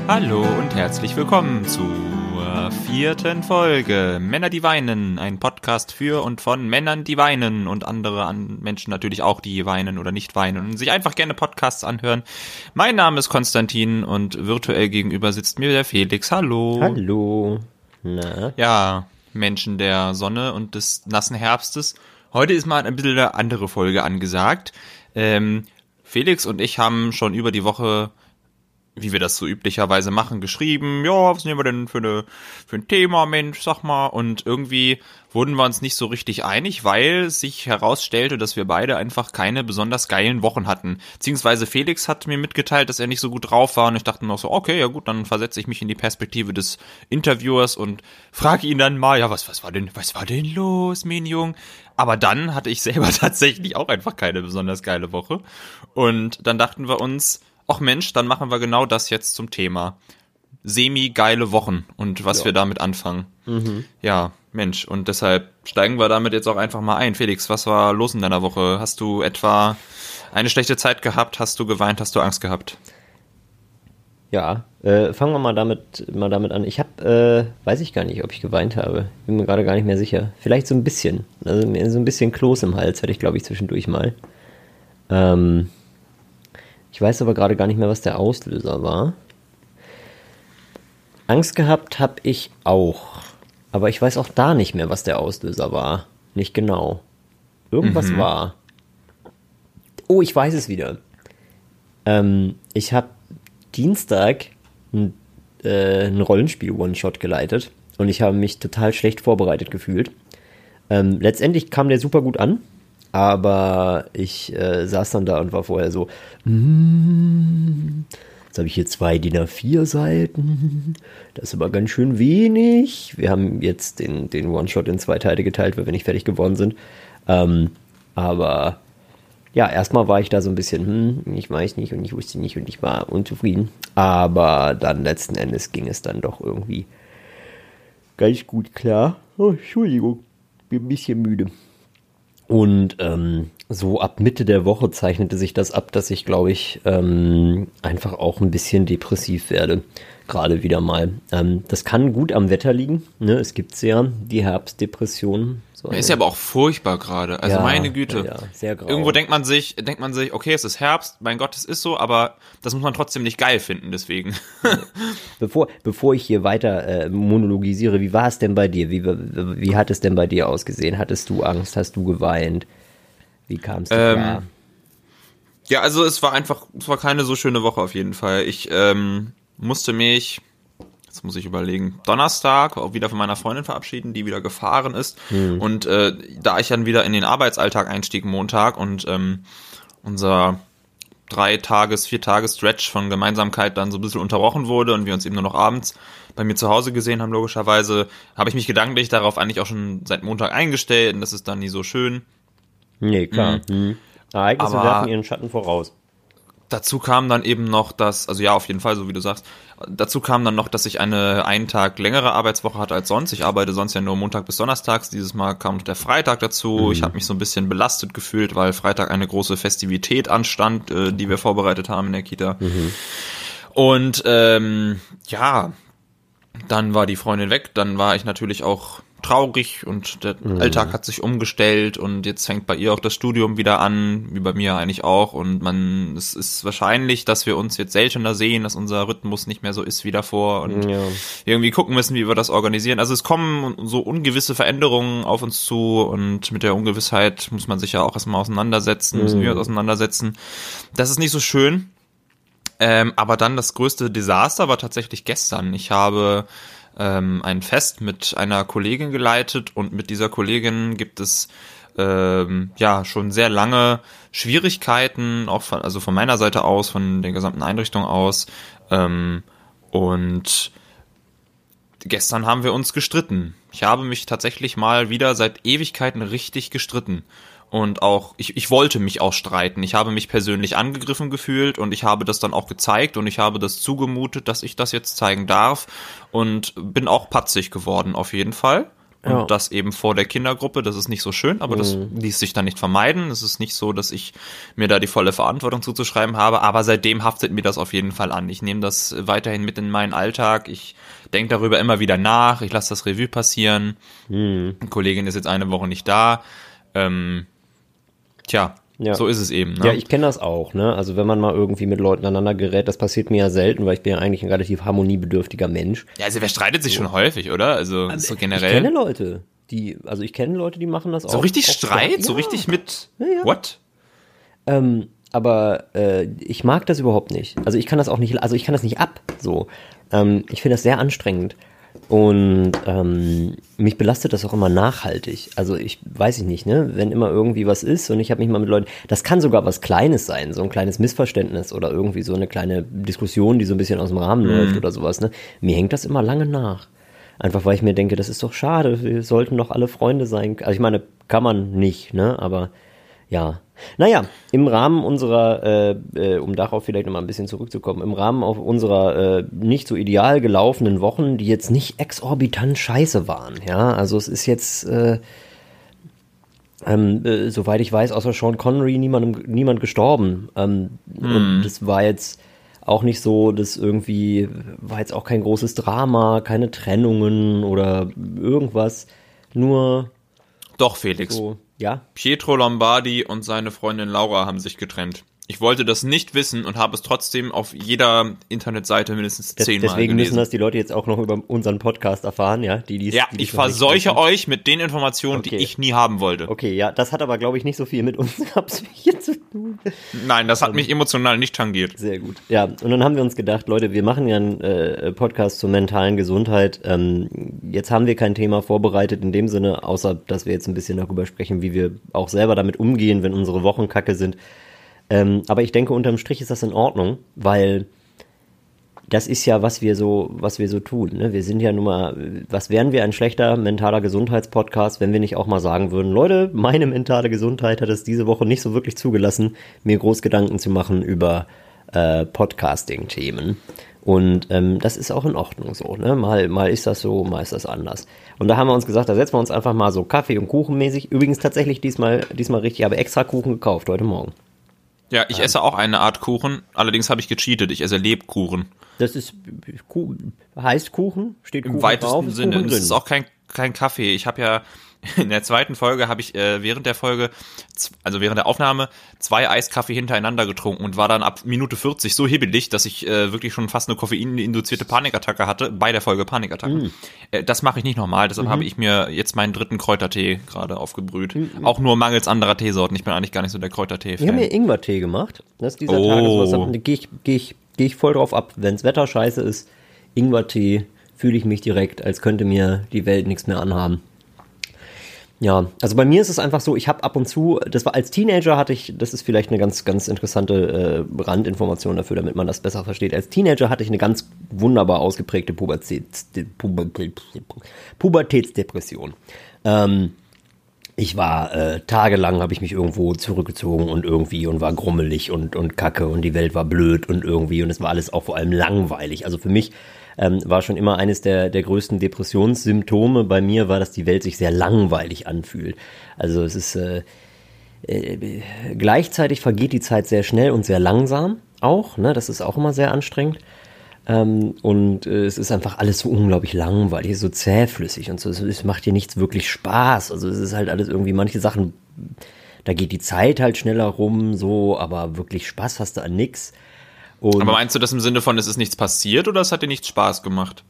Hallo und herzlich willkommen zur 4. Folge Männer, die weinen, ein Podcast für und von Männern, die weinen und andere Menschen natürlich auch, die weinen oder nicht weinen und sich einfach gerne Podcasts anhören. Mein Name ist Konstantin und virtuell gegenüber sitzt mir der Felix. Hallo. Hallo. Na? Ja, Menschen der Sonne und des nassen Herbstes. Heute ist mal ein bisschen eine andere Folge angesagt. Felix und ich haben schon über die Woche, wie wir das so üblicherweise machen, geschrieben, ja, was nehmen wir denn für ein Thema, Mensch, sag mal, und irgendwie wurden wir uns nicht so richtig einig, weil sich herausstellte, dass wir beide einfach keine besonders geilen Wochen hatten, beziehungsweise Felix hat mir mitgeteilt, dass er nicht so gut drauf war und ich dachte noch so, okay, ja gut, dann versetze ich mich in die Perspektive des Interviewers und frage ihn dann mal, ja, was war denn los, mein Jung? Aber dann hatte ich selber tatsächlich auch einfach keine besonders geile Woche und dann dachten wir uns, ach Mensch, dann machen wir genau das jetzt zum Thema. Semi-geile Wochen und was wir damit anfangen. Mhm. Ja, Mensch, und deshalb steigen wir damit jetzt auch einfach mal ein. Felix, was war los in deiner Woche? Hast du etwa eine schlechte Zeit gehabt? Hast du geweint? Hast du Angst gehabt? Ja, fangen wir mal damit an. Ich habe, weiß ich gar nicht, ob ich geweint habe. Bin mir gerade gar nicht mehr sicher. Vielleicht so ein bisschen. Also so ein bisschen Kloß im Hals hatte ich, glaube ich, zwischendurch mal. Ich weiß aber gerade gar nicht mehr, was der Auslöser war. Angst gehabt habe ich auch. Aber ich weiß auch da nicht mehr, was der Auslöser war. Nicht genau. Irgendwas war. Oh, ich weiß es wieder. Ich habe Dienstag ein Rollenspiel-One-Shot geleitet. Und ich habe mich total schlecht vorbereitet gefühlt. Letztendlich kam der super gut an. Aber ich saß dann da und war vorher so, jetzt habe ich hier 2 DIN A4 Seiten, das ist aber ganz schön wenig. Wir haben jetzt den One-Shot in 2 Teile geteilt, weil wir nicht fertig geworden sind. Aber ja, erstmal war ich da so ein bisschen, ich weiß nicht und ich wusste nicht und ich war unzufrieden. Aber dann letzten Endes ging es dann doch irgendwie ganz gut klar. Oh, Entschuldigung, bin ein bisschen müde. Und so ab Mitte der Woche zeichnete sich das ab, dass ich, glaube ich, einfach auch ein bisschen depressiv werde. Gerade wieder mal. Das kann gut am Wetter liegen. Ne? Es gibt ja die Herbstdepression. So ist ja aber auch furchtbar gerade. Also ja, meine Güte. Ja, sehr grau. Irgendwo denkt man sich, okay, es ist Herbst, mein Gott, es ist so, aber das muss man trotzdem nicht geil finden, deswegen. Bevor ich hier weiter monologisiere, wie war es denn bei dir? Wie hat es denn bei dir ausgesehen? Hattest du Angst? Hast du geweint? Wie kam es dir klar? Ja, also es war keine so schöne Woche auf jeden Fall. Ich musste mich, jetzt muss ich überlegen, Donnerstag auch wieder von meiner Freundin verabschieden, die wieder gefahren ist. Und da ich dann wieder in den Arbeitsalltag einstieg Montag und unser 4-Tage-Stretch von Gemeinsamkeit dann so ein bisschen unterbrochen wurde und wir uns eben nur noch abends bei mir zu Hause gesehen haben, logischerweise, habe ich mich gedanklich darauf eigentlich auch schon seit Montag eingestellt und das ist dann nie so schön. Nee, klar. Ereignisse werfen ihren Schatten voraus. Dazu kam dann eben noch, also ja, auf jeden Fall, so wie du sagst, dazu kam dann noch, dass ich einen Tag längere Arbeitswoche hatte als sonst. Ich arbeite sonst ja nur Montag bis Donnerstags. Dieses Mal kam noch der Freitag dazu. Ich habe mich so ein bisschen belastet gefühlt, weil Freitag eine große Festivität anstand, die wir vorbereitet haben in der Kita. Und ja, dann war die Freundin weg. Dann war ich natürlich auch traurig und der Alltag hat sich umgestellt und jetzt fängt bei ihr auch das Studium wieder an, wie bei mir eigentlich auch und es ist wahrscheinlich, dass wir uns jetzt seltener sehen, dass unser Rhythmus nicht mehr so ist wie davor und irgendwie gucken müssen, wie wir das organisieren. Also es kommen so ungewisse Veränderungen auf uns zu und mit der Ungewissheit muss man sich ja auch erstmal auseinandersetzen, müssen wir uns auseinandersetzen. Das ist nicht so schön, aber dann das größte Desaster war tatsächlich gestern. Ich habe ein Fest mit einer Kollegin geleitet und mit dieser Kollegin gibt es schon sehr lange Schwierigkeiten, auch von meiner Seite aus, von der gesamten Einrichtung aus. Und gestern haben wir uns gestritten. Ich habe mich tatsächlich mal wieder seit Ewigkeiten richtig gestritten. Und auch, ich wollte mich auch streiten. Ich habe mich persönlich angegriffen gefühlt und ich habe das dann auch gezeigt und ich habe das zugemutet, dass ich das jetzt zeigen darf und bin auch patzig geworden auf jeden Fall. und das eben vor der Kindergruppe. Das ist nicht so schön, aber das ließ sich dann nicht vermeiden. Es ist nicht so, dass ich mir da die volle Verantwortung zuzuschreiben habe, aber seitdem haftet mir das auf jeden Fall an. Ich nehme das weiterhin mit in meinen Alltag. Ich denke darüber immer wieder nach. Ich lasse das Revue passieren. Die Kollegin ist jetzt eine Woche nicht da. So ist es eben. Ne? Ja, ich kenne das auch, ne? Also wenn man mal irgendwie mit Leuten aneinander gerät, das passiert mir ja selten, weil ich bin ja eigentlich ein relativ harmoniebedürftiger Mensch. Ja, also wer streitet sich schon häufig, oder? Also so generell. Ich kenne Leute, die machen das auch. So richtig auch Streit? ja. So richtig mit what? Aber ich mag das überhaupt nicht. Also ich kann das nicht ab, so. Ich finde das sehr anstrengend. Und mich belastet das auch immer nachhaltig. Also ich weiß nicht, ne, wenn immer irgendwie was ist und ich habe mich mal mit Leuten, das kann sogar was Kleines sein, so ein kleines Missverständnis oder irgendwie so eine kleine Diskussion, die so ein bisschen aus dem Rahmen läuft oder sowas, ne. Mir hängt das immer lange nach. Einfach weil ich mir denke, das ist doch schade, wir sollten doch alle Freunde sein. Also ich meine, kann man nicht, ne, aber ja. Naja, im Rahmen unserer, um darauf vielleicht nochmal ein bisschen zurückzukommen, im Rahmen auf unserer nicht so ideal gelaufenen Wochen, die jetzt nicht exorbitant scheiße waren, ja, also es ist jetzt, soweit ich weiß, außer Sean Connery niemand gestorben, und das war jetzt auch nicht so, war jetzt auch kein großes Drama, keine Trennungen oder irgendwas, nur Doch, Felix. so. Ja? Pietro Lombardi und seine Freundin Laura haben sich getrennt. Ich wollte das nicht wissen und habe es trotzdem auf jeder Internetseite mindestens 10-mal gelesen. Deswegen müssen das die Leute jetzt auch noch über unseren Podcast erfahren, ja? Ich verseuche euch mit den Informationen, die ich nie haben wollte. Okay, ja, das hat aber, glaube ich, nicht so viel mit unserer Psyche zu tun. Nein, das hat mich emotional nicht tangiert. Sehr gut. Ja, und dann haben wir uns gedacht, Leute, wir machen ja einen Podcast zur mentalen Gesundheit. Jetzt haben wir kein Thema vorbereitet in dem Sinne, außer dass wir jetzt ein bisschen darüber sprechen, wie wir auch selber damit umgehen, wenn unsere Wochen kacke sind. Aber ich denke, unterm Strich ist das in Ordnung, weil das ist ja, was wir so tun, ne? Wir sind ja nun mal, was wären wir ein schlechter mentaler Gesundheitspodcast, wenn wir nicht auch mal sagen würden, Leute, meine mentale Gesundheit hat es diese Woche nicht so wirklich zugelassen, mir groß Gedanken zu machen über Podcasting-Themen. Und das ist auch in Ordnung so, ne? Mal ist das so, mal ist das anders. Und da haben wir uns gesagt, da setzen wir uns einfach mal so Kaffee- und Kuchenmäßig. Übrigens tatsächlich diesmal richtig, ich habe extra Kuchen gekauft heute Morgen. Ja, ich esse auch eine Art Kuchen, allerdings habe ich gecheatet, ich esse Lebkuchen. Das ist heißt Kuchen, steht Kuchen im weitesten drauf, Sinne. Kuchen Und es ist auch kein Kaffee. Ich habe ja in der zweiten Folge während der Folge, also während der Aufnahme, 2 Eiskaffee hintereinander getrunken und war dann ab Minute 40 so hibbelig, dass ich wirklich schon fast eine koffeininduzierte Panikattacke hatte, bei der Folge Panikattacke. Das mache ich nicht nochmal, deshalb habe ich mir jetzt meinen 3. Kräutertee gerade aufgebrüht. Auch nur mangels anderer Teesorten. Ich bin eigentlich gar nicht so der Kräutertee-Fan. Ich habe mir Ingwertee gemacht. Das ist dieser Tage sowas. Gehe ich voll drauf ab. Wenns Wetter scheiße ist, Ingwertee, fühle ich mich direkt, als könnte mir die Welt nichts mehr anhaben. Ja, also bei mir ist es einfach so, ich habe ab und zu, das war als Teenager das ist vielleicht eine ganz, ganz interessante Randinformation dafür, damit man das besser versteht. Als Teenager hatte ich eine ganz wunderbar ausgeprägte Pubertätsdepression. Ich war tagelang, habe ich mich irgendwo zurückgezogen und war grummelig und kacke und die Welt war blöd und es war alles auch vor allem langweilig. Also für mich war schon immer eines der größten Depressionssymptome bei mir, war, dass die Welt sich sehr langweilig anfühlt. Also es ist gleichzeitig vergeht die Zeit sehr schnell und sehr langsam auch, ne? Das ist auch immer sehr anstrengend. Es ist einfach alles so unglaublich langweilig, so zähflüssig und so. Es macht dir nichts wirklich Spaß. Also es ist halt alles irgendwie, manche Sachen, da geht die Zeit halt schneller rum, so, aber wirklich Spaß hast du an nix. Aber meinst du das im Sinne von, es ist nichts passiert oder es hat dir nichts Spaß gemacht?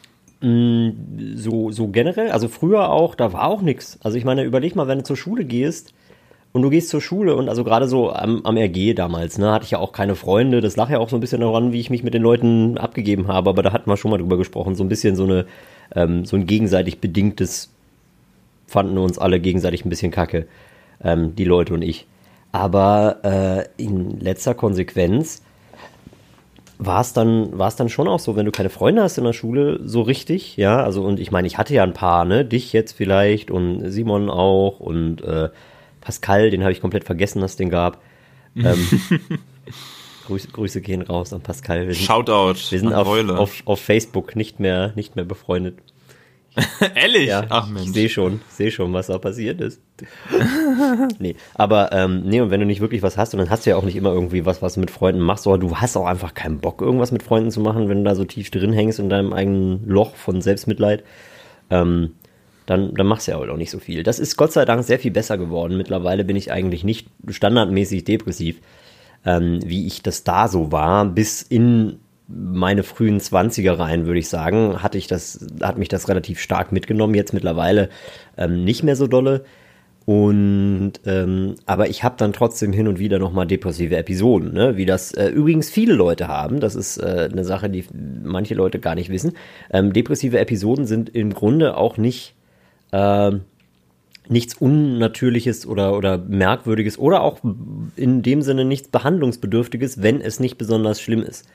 So generell, also früher auch, da war auch nix. Also ich meine, überleg mal, wenn du zur Schule gehst und du gehst zur Schule und also gerade so am RG damals, ne, hatte ich ja auch keine Freunde. Das lag ja auch so ein bisschen daran, wie ich mich mit den Leuten abgegeben habe, aber da hatten wir schon mal drüber gesprochen. So ein bisschen so ein gegenseitig bedingtes, fanden wir uns alle gegenseitig ein bisschen kacke, die Leute und ich. Aber in letzter Konsequenz war es dann schon auch so, wenn du keine Freunde hast in der Schule, so richtig, ja, also und ich meine, ich hatte ja ein paar, ne, dich jetzt vielleicht und Simon auch und Pascal, den habe ich komplett vergessen, dass es den gab. Grüße gehen raus an Pascal. Shoutout. Wir sind auf Facebook nicht mehr befreundet. Ehrlich? Ja, Ach ich Mensch. sehe schon, was da passiert ist. Nee, aber nee, und wenn du nicht wirklich was hast, und dann hast du ja auch nicht immer irgendwie was du mit Freunden machst, oder du hast auch einfach keinen Bock, irgendwas mit Freunden zu machen, wenn du da so tief drin hängst in deinem eigenen Loch von Selbstmitleid, dann machst du ja auch nicht so viel. Das ist Gott sei Dank sehr viel besser geworden. Mittlerweile bin ich eigentlich nicht standardmäßig depressiv, wie ich das da so war, bis in meine frühen 20er rein, würde ich sagen, hat mich das relativ stark mitgenommen, jetzt mittlerweile nicht mehr so dolle. Und aber ich habe dann trotzdem hin und wieder nochmal depressive Episoden, ne? Wie das übrigens viele Leute haben. Das ist eine Sache, die manche Leute gar nicht wissen. Depressive Episoden sind im Grunde auch nichts Unnatürliches oder Merkwürdiges oder auch in dem Sinne nichts Behandlungsbedürftiges, wenn es nicht besonders schlimm ist.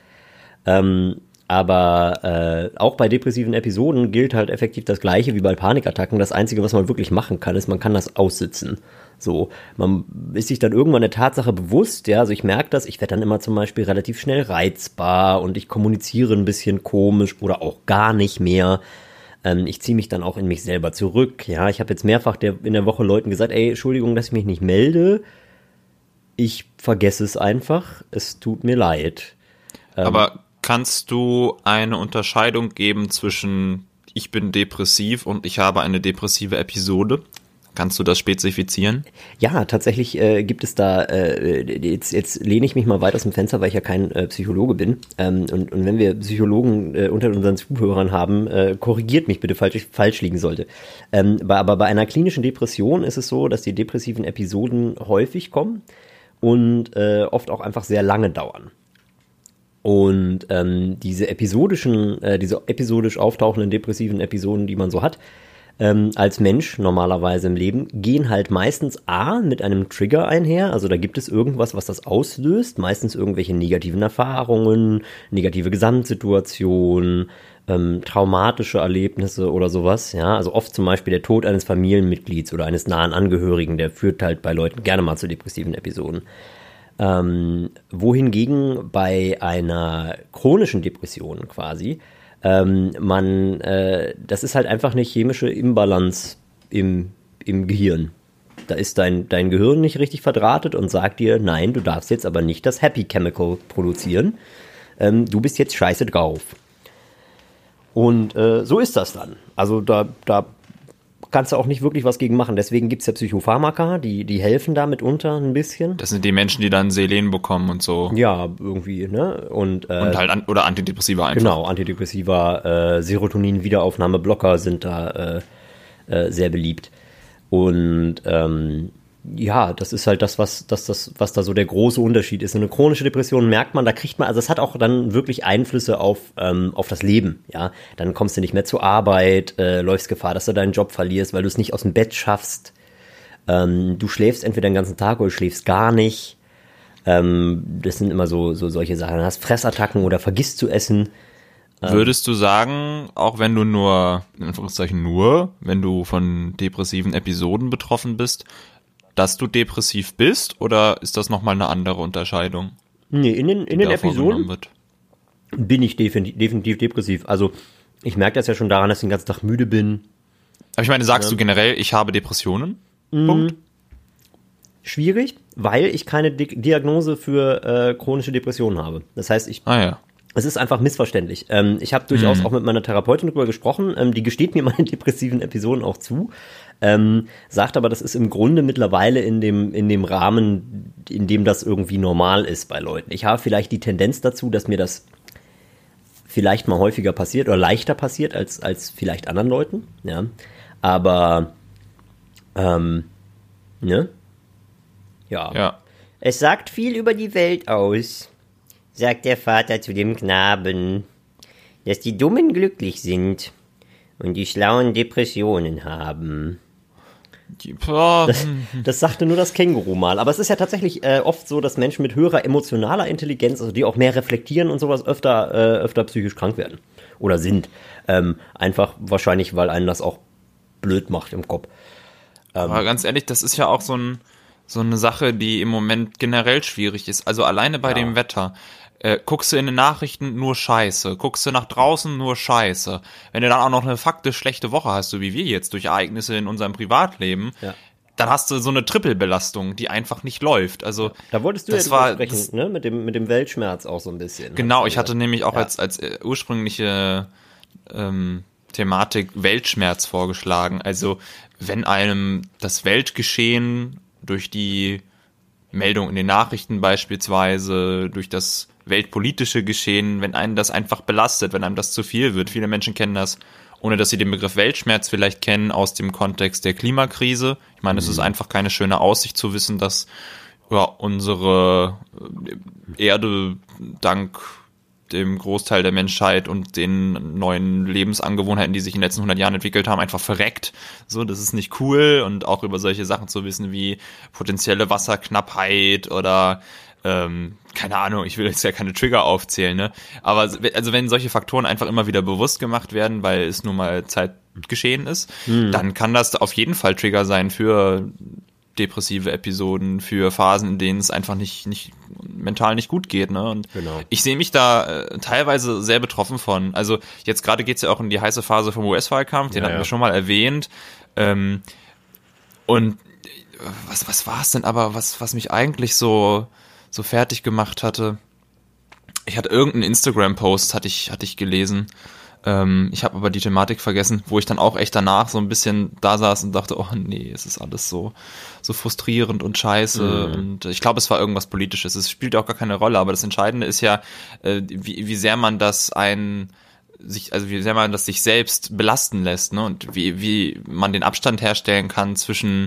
Aber auch bei depressiven Episoden gilt halt effektiv das Gleiche wie bei Panikattacken. Das Einzige, was man wirklich machen kann, ist, man kann das aussitzen. So, man ist sich dann irgendwann der Tatsache bewusst, ja, also ich merke das, ich werde dann immer zum Beispiel relativ schnell reizbar und ich kommuniziere ein bisschen komisch oder auch gar nicht mehr. Ich ziehe mich dann auch in mich selber zurück, ja. Ich habe jetzt mehrfach in der Woche Leuten gesagt, ey, Entschuldigung, dass ich mich nicht melde. Ich vergesse es einfach, es tut mir leid. Aber kannst du eine Unterscheidung geben zwischen ich bin depressiv und ich habe eine depressive Episode? Kannst du das spezifizieren? Ja, tatsächlich gibt es da, jetzt lehne ich mich mal weit aus dem Fenster, weil ich ja kein Psychologe bin. Und wenn wir Psychologen unter unseren Zuhörern haben, korrigiert mich bitte, falls ich falsch liegen sollte. Aber bei einer klinischen Depression ist es so, dass die depressiven Episoden häufig kommen und oft auch einfach sehr lange dauern. Und diese episodisch auftauchenden depressiven Episoden, die man so hat, als Mensch normalerweise im Leben, gehen halt meistens mit einem Trigger einher. Also da gibt es irgendwas, was das auslöst. Meistens irgendwelche negativen Erfahrungen, negative Gesamtsituationen, traumatische Erlebnisse oder sowas. Ja, also oft zum Beispiel der Tod eines Familienmitglieds oder eines nahen Angehörigen, der führt halt bei Leuten gerne mal zu depressiven Episoden. Wohingegen bei einer chronischen Depression quasi das ist halt einfach eine chemische Imbalance im Gehirn. Da ist dein Gehirn nicht richtig verdrahtet und sagt dir, nein, du darfst jetzt aber nicht das Happy Chemical produzieren. Du bist jetzt scheiße drauf. Und so ist das dann. Also da kannst du auch nicht wirklich was gegen machen. Deswegen gibt es ja Psychopharmaka, die helfen da mitunter ein bisschen. Das sind die Menschen, die dann Selen bekommen und so. Ja, irgendwie, ne? Und halt oder Antidepressiva einfach. Genau, Antidepressiva, Serotonin-Wiederaufnahmeblocker sind da sehr beliebt. Und ja, das ist halt das, was da so der große Unterschied ist. Eine chronische Depression merkt man, da kriegt man, also es hat auch dann wirklich Einflüsse auf das Leben, ja. Dann kommst du nicht mehr zur Arbeit, läufst Gefahr, dass du deinen Job verlierst, weil du es nicht aus dem Bett schaffst. Du schläfst entweder den ganzen Tag oder schläfst gar nicht. Das sind immer so solche Sachen. Du hast Fressattacken oder vergisst zu essen. Würdest du sagen, auch wenn du in Anführungszeichen wenn du von depressiven Episoden betroffen bist, dass du depressiv bist, oder ist das nochmal eine andere Unterscheidung? Nee, in den Episoden bin ich definitiv depressiv. Also ich merke das ja schon daran, dass ich den ganzen Tag müde bin. Aber ich meine, sagst du generell, ich habe Depressionen? Punkt. Schwierig, weil ich keine Diagnose für chronische Depressionen habe. Das heißt, es ist einfach missverständlich. Ich habe durchaus auch mit meiner Therapeutin darüber gesprochen, die gesteht mir meine depressiven Episoden auch zu, sagt aber, das ist im Grunde mittlerweile in dem Rahmen, in dem das irgendwie normal ist bei Leuten. Ich habe vielleicht die Tendenz dazu, dass mir das vielleicht mal häufiger passiert oder leichter passiert als vielleicht anderen Leuten, ja. Aber, ne? Ja. Es sagt viel über die Welt aus, sagt der Vater zu dem Knaben, dass die Dummen glücklich sind und die Schlauen Depressionen haben. Das sagte nur das Känguru mal. Aber es ist ja tatsächlich oft so, dass Menschen mit höherer emotionaler Intelligenz, also die auch mehr reflektieren und sowas, öfter psychisch krank werden. Oder sind. Einfach wahrscheinlich, weil einen das auch blöd macht im Kopf. Aber ganz ehrlich, das ist ja auch so eine Sache, die im Moment generell schwierig ist. Also alleine bei dem Wetter. guckst du in den Nachrichten nur Scheiße, guckst du nach draußen nur Scheiße. Wenn du dann auch noch eine faktisch schlechte Woche hast, so wie wir jetzt, durch Ereignisse in unserem Privatleben, dann hast du so eine Trippelbelastung, die einfach nicht läuft. Also da wolltest du drüber sprechen, ne? Mit dem Weltschmerz auch so ein bisschen. Genau, ich hatte nämlich auch als ursprüngliche Thematik Weltschmerz vorgeschlagen. Also wenn einem das Weltgeschehen durch die Meldung in den Nachrichten beispielsweise, durch das weltpolitische Geschehen, wenn einen das einfach belastet, wenn einem das zu viel wird. Viele Menschen kennen das, ohne dass sie den Begriff Weltschmerz vielleicht kennen, aus dem Kontext der Klimakrise. Ich meine, es ist einfach keine schöne Aussicht zu wissen, dass unsere Erde dank dem Großteil der Menschheit und den neuen Lebensangewohnheiten, die sich in den letzten 100 Jahren entwickelt haben, einfach verreckt. So, das ist nicht cool. Und auch über solche Sachen zu wissen wie potenzielle Wasserknappheit oder keine Ahnung, ich will jetzt ja keine Trigger aufzählen, ne? Aber also wenn solche Faktoren einfach immer wieder bewusst gemacht werden, weil es nun mal Zeitgeschehen ist, dann kann das auf jeden Fall Trigger sein für depressive Episoden, für Phasen, in denen es einfach nicht mental nicht gut geht, ne? Und ich sehe mich da teilweise sehr betroffen von. Also jetzt gerade geht's ja auch in die heiße Phase vom US-Wahlkampf, den hatten wir schon mal erwähnt. Und was war es denn aber, was mich eigentlich so fertig gemacht hatte? Ich hatte irgendeinen Instagram-Post, hatte ich gelesen. Ich habe aber die Thematik vergessen, wo ich dann auch echt danach so ein bisschen da saß und dachte, oh nee, es ist alles so frustrierend und scheiße. Und ich glaube, es war irgendwas Politisches. Es spielt auch gar keine Rolle, aber das Entscheidende ist ja, wie sehr man das wie sehr man das sich selbst belasten lässt, ne? Und wie man den Abstand herstellen kann zwischen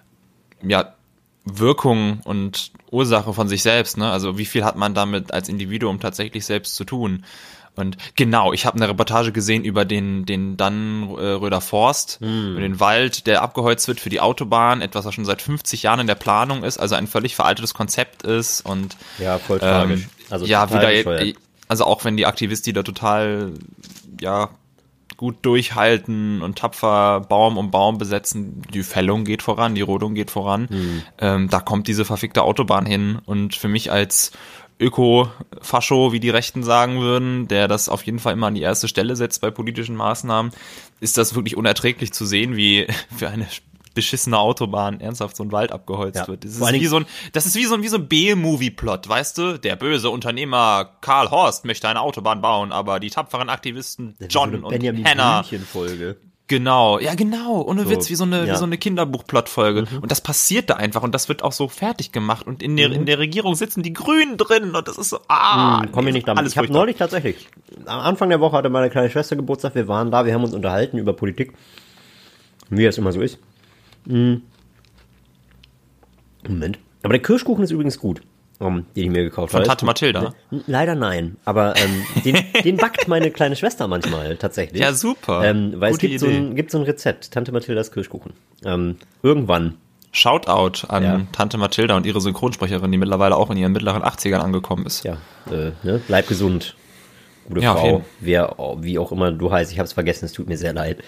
Wirkung und Ursache von sich selbst, ne? Also wie viel hat man damit als Individuum tatsächlich selbst zu tun? Und genau, ich habe eine Reportage gesehen über den Dannenröder Forst, über den Wald, der abgeholzt wird für die Autobahn, etwas, was schon seit 50 Jahren in der Planung ist, also ein völlig veraltetes Konzept ist und voll tragisch. Also wieder, also auch wenn die Aktivisten da total gut durchhalten und tapfer Baum um Baum besetzen, die Fällung geht voran, die Rodung geht voran, da kommt diese verfickte Autobahn hin und für mich als Öko-Fascho, wie die Rechten sagen würden, der das auf jeden Fall immer an die erste Stelle setzt bei politischen Maßnahmen, ist das wirklich unerträglich zu sehen, wie für eine beschissene Autobahn ernsthaft so ein Wald abgeholzt wird. Das ist wie so ein B-Movie-Plot, weißt du? Der böse Unternehmer Karl Horst möchte eine Autobahn bauen, aber die tapferen Aktivisten John und Hannah. Genau, ohne Witz, wie so eine Kinderbuch-Plot-Folge. Und das passiert da einfach und das wird auch so fertig gemacht und in der Regierung sitzen die Grünen drin und das ist so, komm ich nicht damit. Ich habe neulich tatsächlich, am Anfang der Woche hatte meine kleine Schwester Geburtstag, wir waren da, wir haben uns unterhalten über Politik, wie das immer so ist. Moment. Aber der Kirschkuchen ist übrigens gut, den ich mir gekauft habe. Von Tante Mathilda? Leider nein, aber den backt meine kleine Schwester manchmal tatsächlich. Ja, super. Weil Gute es gibt so ein Rezept, Tante Mathildas Kirschkuchen. Irgendwann. Shoutout an Tante Mathilda und ihre Synchronsprecherin, die mittlerweile auch in ihren mittleren 80ern angekommen ist. Ja, bleib gesund, gute Frau, wie auch immer du heißt. Ich habe es vergessen, es tut mir sehr leid.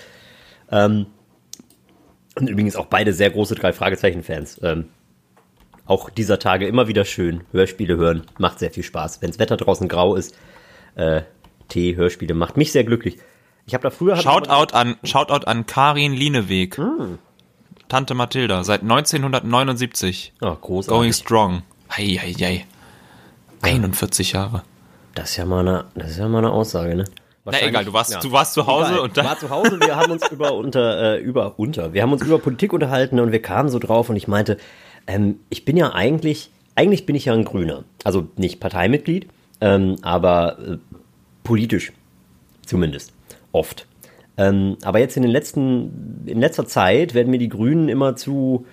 Und übrigens auch beide sehr große 3-Fragezeichen-Fans. Auch dieser Tage immer wieder schön. Hörspiele hören, macht sehr viel Spaß. Wenn das Wetter draußen grau ist, Hörspiele macht mich sehr glücklich. Ich habe da früher... Shoutout an Karin Lieneweg. Tante Mathilda, seit 1979. Oh, großartig. Going strong. Hei. 41 Jahre. Das ist ja mal eine Aussage, ne? Na egal, du warst zu Hause egal. und dann... Ich war zu Hause, wir haben uns wir haben uns über Politik unterhalten und wir kamen so drauf und ich meinte, ich bin ja eigentlich bin ich ja ein Grüner. Also nicht Parteimitglied, aber politisch zumindest. Oft. Aber jetzt in letzter Zeit werden mir die Grünen immer zu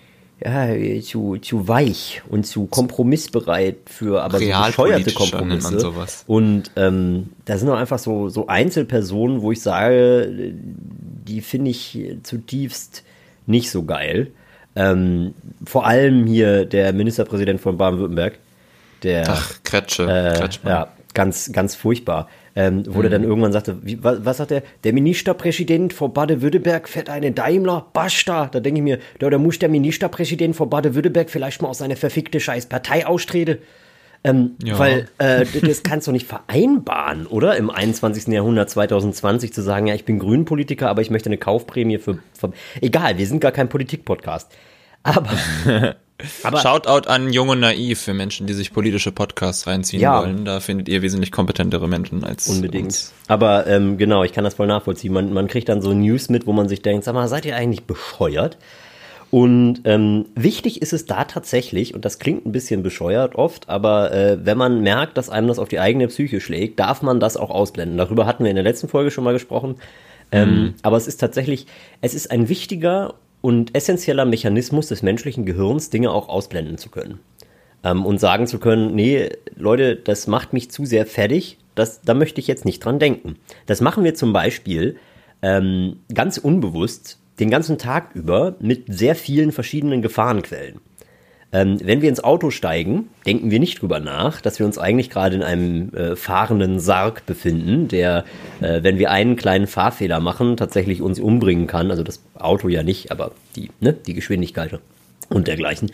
weich und zu kompromissbereit für aber so bescheuerte Kompromisse. Nennt man sowas. Und da sind auch einfach so Einzelpersonen, wo ich sage, die finde ich zutiefst nicht so geil. Vor allem hier der Ministerpräsident von Baden-Württemberg, Kretschmann. Ja, ganz, ganz furchtbar. Wo der dann irgendwann sagte, was sagt der? Der Ministerpräsident von Baden-Württemberg fährt einen Daimler, basta. Da denke ich mir, da muss der Ministerpräsident von Baden-Württemberg vielleicht mal aus seiner verfickte scheiß Partei austreten. Ja. Weil das kannst du nicht vereinbaren, oder? Im 21. Jahrhundert 2020 zu sagen, ja, ich bin Grünpolitiker, aber ich möchte eine Kaufprämie für egal, wir sind gar kein Politik-Podcast. Aber Shoutout an Jung und Naiv für Menschen, die sich politische Podcasts reinziehen wollen. Da findet ihr wesentlich kompetentere Menschen als unbedingt. Uns. Aber genau, ich kann das voll nachvollziehen. Man kriegt dann so News mit, wo man sich denkt, sag mal, seid ihr eigentlich bescheuert? Und wichtig ist es da tatsächlich, und das klingt ein bisschen bescheuert oft, aber wenn man merkt, dass einem das auf die eigene Psyche schlägt, darf man das auch ausblenden. Darüber hatten wir in der letzten Folge schon mal gesprochen. Aber es ist tatsächlich, es ist ein wichtiger und essentieller Mechanismus des menschlichen Gehirns, Dinge auch ausblenden zu können. Und sagen zu können, nee, Leute, das macht mich zu sehr fertig, da möchte ich jetzt nicht dran denken. Das machen wir zum Beispiel ganz unbewusst den ganzen Tag über mit sehr vielen verschiedenen Gefahrenquellen. Wenn wir ins Auto steigen, denken wir nicht drüber nach, dass wir uns eigentlich gerade in einem fahrenden Sarg befinden, der, wenn wir einen kleinen Fahrfehler machen, tatsächlich uns umbringen kann. Also das Auto ja nicht, aber die Geschwindigkeit und dergleichen.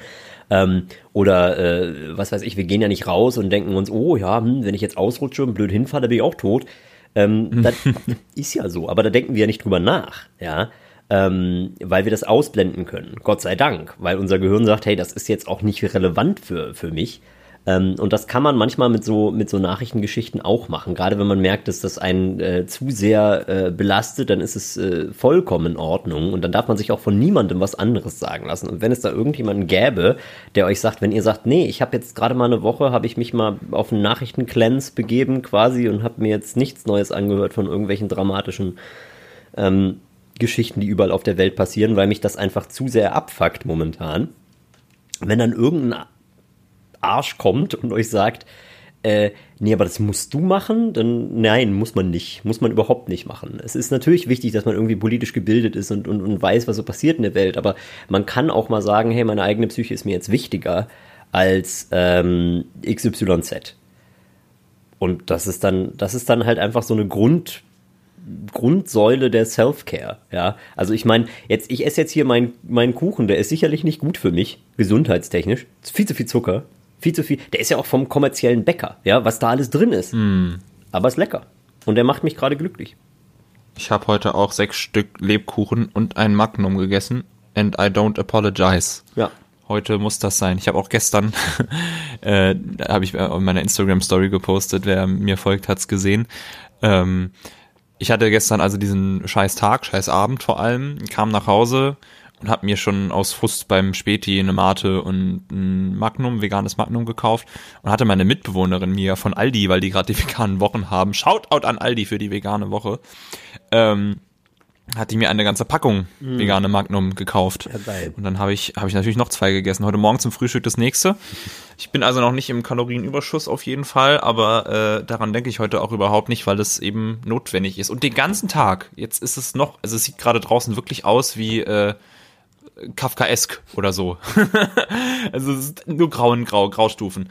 Oder was weiß ich, wir gehen ja nicht raus und denken uns, oh ja, wenn ich jetzt ausrutsche und blöd hinfahre, dann bin ich auch tot. Das ist ja so, aber da denken wir ja nicht drüber nach, ja. Weil wir das ausblenden können, Gott sei Dank, weil unser Gehirn sagt, hey, das ist jetzt auch nicht relevant für mich. Und das kann man manchmal mit so Nachrichtengeschichten auch machen, gerade wenn man merkt, dass das einen zu sehr belastet, dann ist es vollkommen in Ordnung und dann darf man sich auch von niemandem was anderes sagen lassen. Und wenn es da irgendjemanden gäbe, der euch sagt, wenn ihr sagt, nee, ich habe jetzt gerade mal eine Woche, habe ich mich mal auf einen Nachrichtencleanse begeben quasi und habe mir jetzt nichts Neues angehört von irgendwelchen dramatischen Geschichten, die überall auf der Welt passieren, weil mich das einfach zu sehr abfuckt momentan. Wenn dann irgendein Arsch kommt und euch sagt, nee, aber das musst du machen, dann nein, muss man nicht. Muss man überhaupt nicht machen. Es ist natürlich wichtig, dass man irgendwie politisch gebildet ist und weiß, was so passiert in der Welt, aber man kann auch mal sagen, hey, meine eigene Psyche ist mir jetzt wichtiger als XYZ. Und das ist dann halt einfach so eine Grundsäule der Self-Care, ja. Also ich meine, ich esse jetzt hier meinen Kuchen, der ist sicherlich nicht gut für mich, gesundheitstechnisch. Ist viel zu viel Zucker, viel zu viel. Der ist ja auch vom kommerziellen Bäcker, ja, was da alles drin ist. Aber ist lecker. Und der macht mich gerade glücklich. Ich habe heute auch 6 Stück Lebkuchen und ein Magnum gegessen and I don't apologize. Ja. Heute muss das sein. Ich habe auch gestern, da habe ich in meiner Instagram-Story gepostet, wer mir folgt, hat's gesehen. Ich hatte gestern also diesen scheiß Tag, scheiß Abend vor allem, kam nach Hause und habe mir schon aus Frust beim Späti eine Mate und ein Magnum, veganes Magnum gekauft und hatte meine Mitbewohnerin mir von Aldi, weil die gerade die veganen Wochen haben, Shoutout an Aldi für die vegane Woche, hat die mir eine ganze Packung vegane Magnum gekauft. Ja, geil. Und dann habe ich natürlich noch 2 gegessen. Heute Morgen zum Frühstück das nächste. Ich bin also noch nicht im Kalorienüberschuss auf jeden Fall, aber daran denke ich heute auch überhaupt nicht, weil das eben notwendig ist. Und den ganzen Tag, jetzt ist es noch, also es sieht gerade draußen wirklich aus wie Kafkaesk oder so. Also es ist nur Graustufen.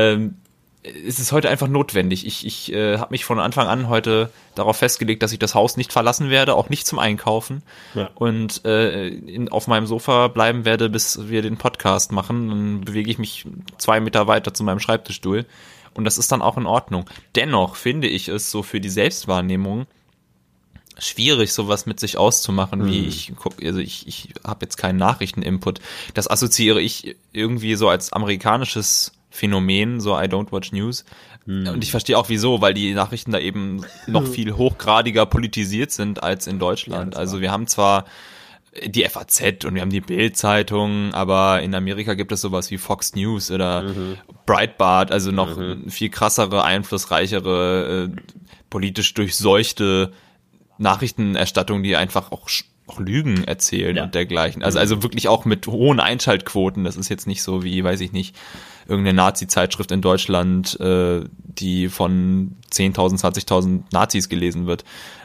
Es ist heute einfach notwendig. Ich habe mich von Anfang an heute darauf festgelegt, dass ich das Haus nicht verlassen werde, auch nicht zum Einkaufen. Ja. Und auf meinem Sofa bleiben werde, bis wir den Podcast machen. Dann bewege ich mich 2 Meter weiter zu meinem Schreibtischstuhl. Und das ist dann auch in Ordnung. Dennoch finde ich es so für die Selbstwahrnehmung schwierig, sowas mit sich auszumachen, wie ich habe jetzt keinen Nachrichteninput. Das assoziiere ich irgendwie so als amerikanisches Phänomen, so I don't watch news. Und ich verstehe auch wieso, weil die Nachrichten da eben noch viel hochgradiger politisiert sind als in Deutschland. Ja, also wir haben zwar die FAZ und wir haben die Bild-Zeitung, aber in Amerika gibt es sowas wie Fox News oder Breitbart, also noch viel krassere, einflussreichere, politisch durchseuchte Nachrichtenerstattung, die einfach auch Lügen erzählen und dergleichen. Also wirklich auch mit hohen Einschaltquoten. Das ist jetzt nicht so wie, weiß ich nicht, irgendeine Nazi-Zeitschrift in Deutschland, die von 10.000, 20.000 Nazis gelesen wird.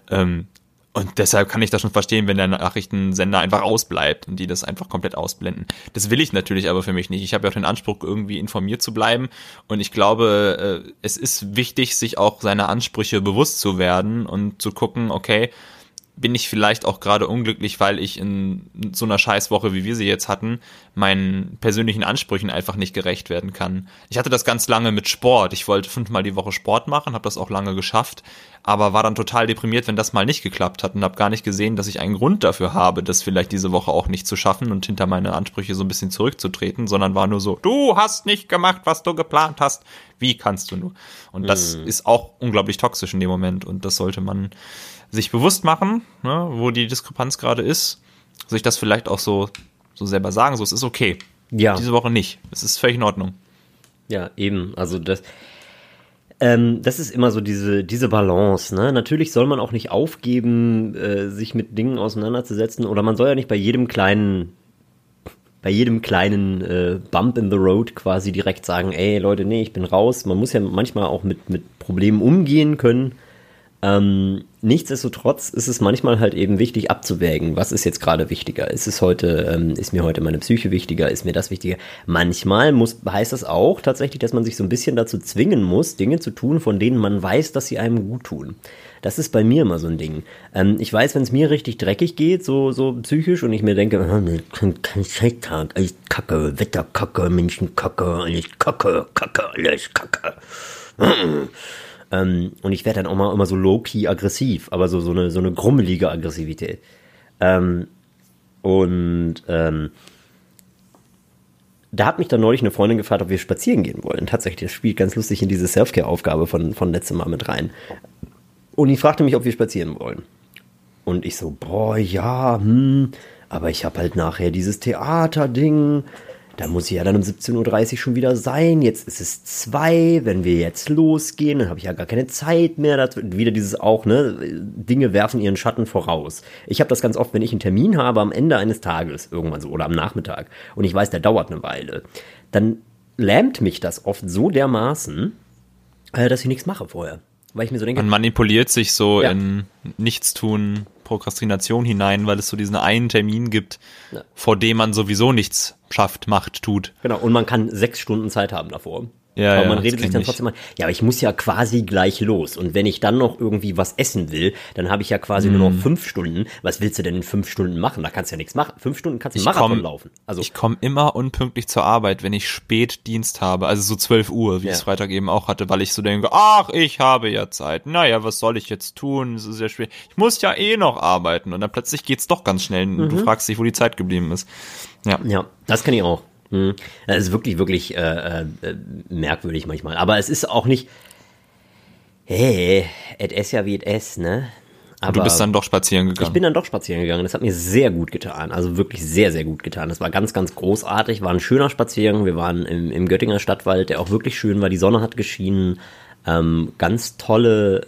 Und deshalb kann ich das schon verstehen, wenn der Nachrichtensender einfach ausbleibt und die das einfach komplett ausblenden. Das will ich natürlich aber für mich nicht. Ich habe ja auch den Anspruch, irgendwie informiert zu bleiben. Und ich glaube, es ist wichtig, sich auch seiner Ansprüche bewusst zu werden und zu gucken, okay, bin ich vielleicht auch gerade unglücklich, weil ich in so einer Scheißwoche, wie wir sie jetzt hatten, meinen persönlichen Ansprüchen einfach nicht gerecht werden kann. Ich hatte das ganz lange mit Sport. Ich wollte 5-mal die Woche Sport machen, habe das auch lange geschafft, aber war dann total deprimiert, wenn das mal nicht geklappt hat und habe gar nicht gesehen, dass ich einen Grund dafür habe, das vielleicht diese Woche auch nicht zu schaffen und hinter meine Ansprüche so ein bisschen zurückzutreten, sondern war nur so, du hast nicht gemacht, was du geplant hast. Wie kannst du nur? Und das ist auch unglaublich toxisch in dem Moment und das sollte man sich bewusst machen, ne, wo die Diskrepanz gerade ist, sich das vielleicht auch so selber sagen, so, es ist okay. Ja. Diese Woche nicht. Es ist völlig in Ordnung. Ja, eben. Also das ist immer so diese Balance, ne? Natürlich soll man auch nicht aufgeben, sich mit Dingen auseinanderzusetzen, oder man soll ja nicht bei jedem kleinen Bump in the Road quasi direkt sagen, ey Leute, nee, ich bin raus. Man muss ja manchmal auch mit Problemen umgehen können. Nichtsdestotrotz ist es manchmal halt eben wichtig abzuwägen, was ist jetzt gerade wichtiger? Ist mir heute meine Psyche wichtiger? Ist mir das wichtiger? Manchmal heißt das auch tatsächlich, dass man sich so ein bisschen dazu zwingen muss, Dinge zu tun, von denen man weiß, dass sie einem gut tun. Das ist bei mir immer so ein Ding. Ich weiß, wenn es mir richtig dreckig geht, so psychisch, und ich mir denke, kein Scheißtag, alles Kacke, Wetterkacke, Menschenkacke, alles Kacke, alles Kacke. Und ich werde dann auch mal immer so low-key aggressiv, aber so eine grummelige Aggressivität. Da hat mich dann neulich eine Freundin gefragt, ob wir spazieren gehen wollen. Tatsächlich, das spielt ganz lustig in diese Self-Care-Aufgabe von letztem Mal mit rein. Und die fragte mich, ob wir spazieren wollen. Und ich so, boah, ja, aber ich habe halt nachher dieses Theaterding. Da muss ich ja dann um 17.30 Uhr schon wieder sein. Jetzt ist es 2. Wenn wir jetzt losgehen, dann habe ich ja gar keine Zeit mehr. Das wird wieder dieses auch, ne? Dinge werfen ihren Schatten voraus. Ich habe das ganz oft, wenn ich einen Termin habe am Ende eines Tages, irgendwann so, oder am Nachmittag, und ich weiß, der dauert eine Weile, dann lähmt mich das oft so dermaßen, dass ich nichts mache vorher. Weil ich mir so denke, man manipuliert sich so ja. in Nichtstun, Prokrastination hinein, weil es so diesen einen Termin gibt, Ja. vor dem man sowieso nichts schafft, macht, tut. Genau, und man kann 6 Stunden Zeit haben davor. Ja, aber ja, man das redet sich kenn dann ich. trotzdem mal, ja, aber ich muss ja quasi gleich los. Und wenn ich dann noch irgendwie was essen will, dann habe ich ja quasi nur noch 5 Stunden. Was willst du denn in 5 Stunden machen? Da kannst du ja nichts machen. 5 Stunden kannst du einen Marathon laufen. Also Ich komme immer unpünktlich zur Arbeit, wenn ich spät Dienst habe, also so 12 Uhr, wie ich es Freitag eben auch hatte, weil ich so denke, ach, ich habe ja Zeit. Naja, was soll ich jetzt tun? Es ist ja schwer. Ich muss ja eh noch arbeiten. Und dann plötzlich geht's doch ganz schnell. Und du fragst dich, wo die Zeit geblieben ist. Ja. das kann ich auch. Das ist wirklich, wirklich merkwürdig manchmal. Aber es ist auch nicht, hey, et es ja wie et es, ne? Aber du bist dann doch spazieren gegangen. ich bin dann doch spazieren gegangen. Das hat mir sehr gut getan. Also wirklich sehr, sehr gut getan. Das war ganz, ganz großartig. War ein schöner Spaziergang. Wir waren im Göttinger Stadtwald, der auch wirklich schön war. Die Sonne hat geschienen. Ganz tolle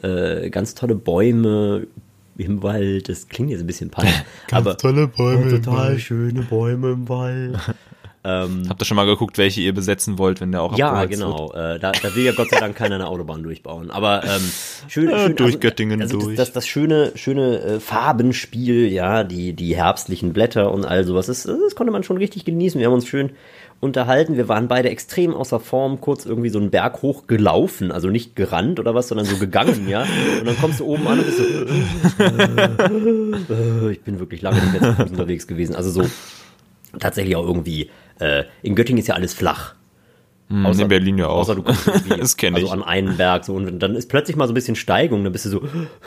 Bäume im Wald. Das klingt jetzt ein bisschen peinlich. aber tolle Bäume. total schöne Bäume im Wald. Habt ihr schon mal geguckt, welche ihr besetzen wollt, wenn der auch Ja, abgeholzt genau. wird? Da will ja Gott sei Dank keiner eine Autobahn durchbauen. Aber schön durch Göttingen durch. Das schöne Farbenspiel, ja, die herbstlichen Blätter und all sowas, das konnte man schon richtig genießen. Wir haben uns schön unterhalten. Wir waren beide extrem außer Form, kurz irgendwie so einen Berg hoch gelaufen, also nicht gerannt oder was, sondern so gegangen, ja. Und dann kommst du oben an und bist so, ich bin wirklich lange nicht mehr zu Fuß unterwegs gewesen. Also so tatsächlich auch irgendwie, in Göttingen ist ja alles flach. Außer, in Berlin ja auch. Außer du kommst irgendwie Das kenn ich. also an einen Berg so, und dann ist plötzlich mal so ein bisschen Steigung, dann bist du so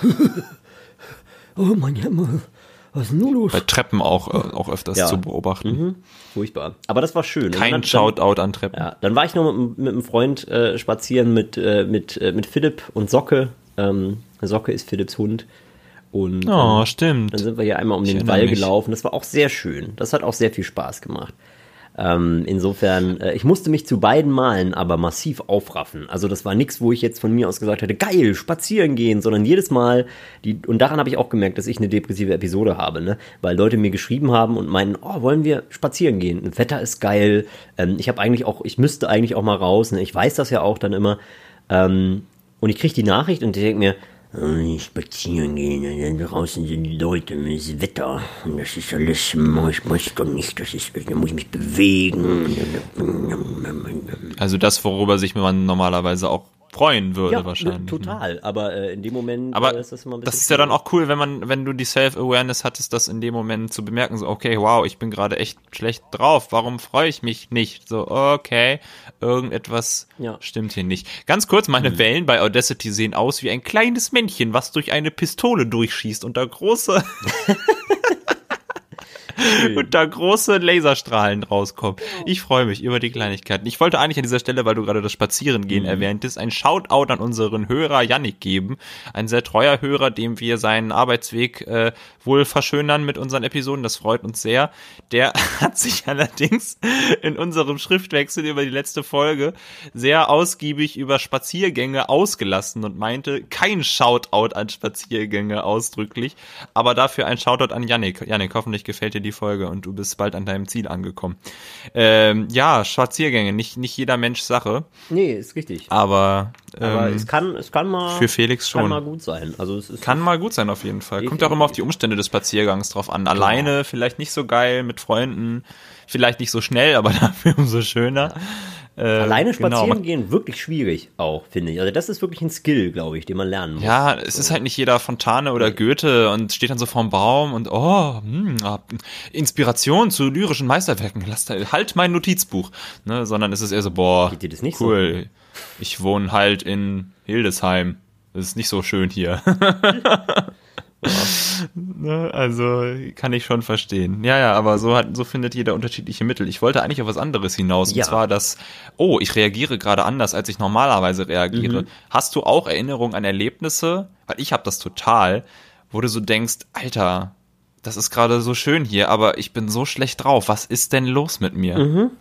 oh mein Himmel, was ist denn nun los? Bei Treppen auch öfters Ja. zu beobachten. Furchtbar. Aber das war schön. Kein Und dann, Shoutout an Treppen. Ja, dann war ich noch mit einem Freund spazieren mit Philipp und Socke. Socke ist Philipps Hund. Und Oh, stimmt. dann sind wir hier einmal um den erinnere Wall mich. gelaufen. Das war auch sehr schön. Das hat auch sehr viel Spaß gemacht. Insofern, ich musste mich zu beiden Malen aber massiv aufraffen. Also das war nichts, wo ich jetzt von mir aus gesagt hätte, geil, spazieren gehen, sondern jedes Mal, und daran habe ich auch gemerkt, dass ich eine depressive Episode habe, ne? Weil Leute mir geschrieben haben und meinen, oh, wollen wir spazieren gehen? Das Wetter ist geil. Ich müsste eigentlich auch mal raus, ne? Ich weiß das ja auch dann immer. Und ich kriege die Nachricht und ich denke mir, spazieren gehen, draußen sind die Leute, das Wetter, und das ist alles, ich weiß doch nicht, da muss ich mich bewegen. Also das, worüber sich man normalerweise auch freuen würde wahrscheinlich. Total, aber in dem Moment aber ist das immer ein bisschen. Das ist ja dann auch cool, wenn du die Self-Awareness hattest, das in dem Moment zu bemerken, so, okay, wow, ich bin gerade echt schlecht drauf, warum freue ich mich nicht? So, okay, irgendetwas stimmt hier nicht. Ganz kurz, meine Wellen bei Audacity sehen aus wie ein kleines Männchen, was durch eine Pistole durchschießt und da große und da große Laserstrahlen rauskommen. Ich freue mich über die Kleinigkeiten. Ich wollte eigentlich an dieser Stelle, weil du gerade das Spazierengehen erwähntest, ein Shoutout an unseren Hörer Yannick geben. Ein sehr treuer Hörer, dem wir seinen Arbeitsweg wohl verschönern mit unseren Episoden. Das freut uns sehr. Der hat sich allerdings in unserem Schriftwechsel über die letzte Folge sehr ausgiebig über Spaziergänge ausgelassen und meinte, kein Shoutout an Spaziergänge ausdrücklich, aber dafür ein Shoutout an Yannick. Yannick, hoffentlich gefällt dir die Folge und du bist bald an deinem Ziel angekommen. Ja, Spaziergänge, nicht jeder Mensch Sache. Nee, ist richtig. Aber es kann mal für Felix schon. Kann mal gut sein. Also es ist kann mal gut sein auf jeden Fall. Kommt auch immer auf die Umstände des Spaziergangs drauf an. Alleine vielleicht nicht so geil, mit Freunden vielleicht nicht so schnell, aber dafür umso schöner. Alleine spazieren gehen, wirklich schwierig auch, finde ich. Also das ist wirklich ein Skill, glaube ich, den man lernen muss. Ja, es ist halt nicht jeder Fontane oder Goethe und steht dann so vorm Baum und Inspiration zu lyrischen Meisterwerken. Halt mein Notizbuch. Ne, sondern es ist eher so, geht dir das nicht cool. So? Ich wohne halt in Hildesheim. Das ist nicht so schön hier. Also kann ich schon verstehen. Ja, aber so findet jeder unterschiedliche Mittel. Ich wollte eigentlich auf was anderes hinaus. Und zwar ich reagiere gerade anders, als ich normalerweise reagiere. Hast du auch Erinnerungen an Erlebnisse? Weil ich habe das total, wo du so denkst, Alter, das ist gerade so schön hier, aber ich bin so schlecht drauf. Was ist denn los mit mir?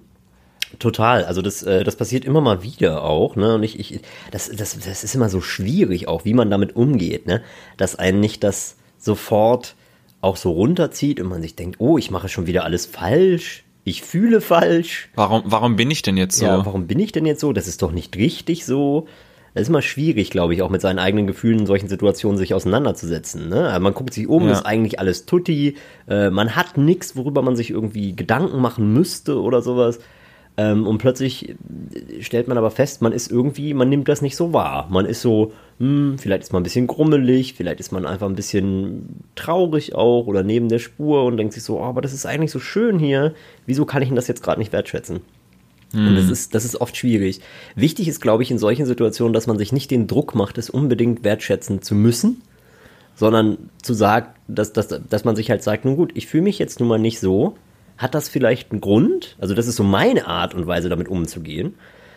Total, also das passiert immer mal wieder auch, ne? Und das ist immer so schwierig auch, wie man damit umgeht, ne? Dass einen nicht das sofort auch so runterzieht und man sich denkt, oh, ich mache schon wieder alles falsch, ich fühle falsch. Warum bin ich denn jetzt so? Ja, warum bin ich denn jetzt so? Das ist doch nicht richtig so. Das ist immer schwierig, glaube ich, auch mit seinen eigenen Gefühlen in solchen Situationen sich auseinanderzusetzen. Ne? Also man guckt sich um, ist eigentlich alles tutti, man hat nichts, worüber man sich irgendwie Gedanken machen müsste oder sowas. Und plötzlich stellt man aber fest, man nimmt das nicht so wahr. Man ist so, vielleicht ist man ein bisschen grummelig, vielleicht ist man einfach ein bisschen traurig auch oder neben der Spur und denkt sich so, aber das ist eigentlich so schön hier, wieso kann ich denn das jetzt gerade nicht wertschätzen? Und das ist oft schwierig. Wichtig ist, glaube ich, in solchen Situationen, dass man sich nicht den Druck macht, es unbedingt wertschätzen zu müssen, sondern zu sagen, dass man sich halt sagt, nun gut, ich fühle mich jetzt nun mal nicht so. Hat das vielleicht einen Grund? Also das ist so meine Art und Weise, damit umzugehen.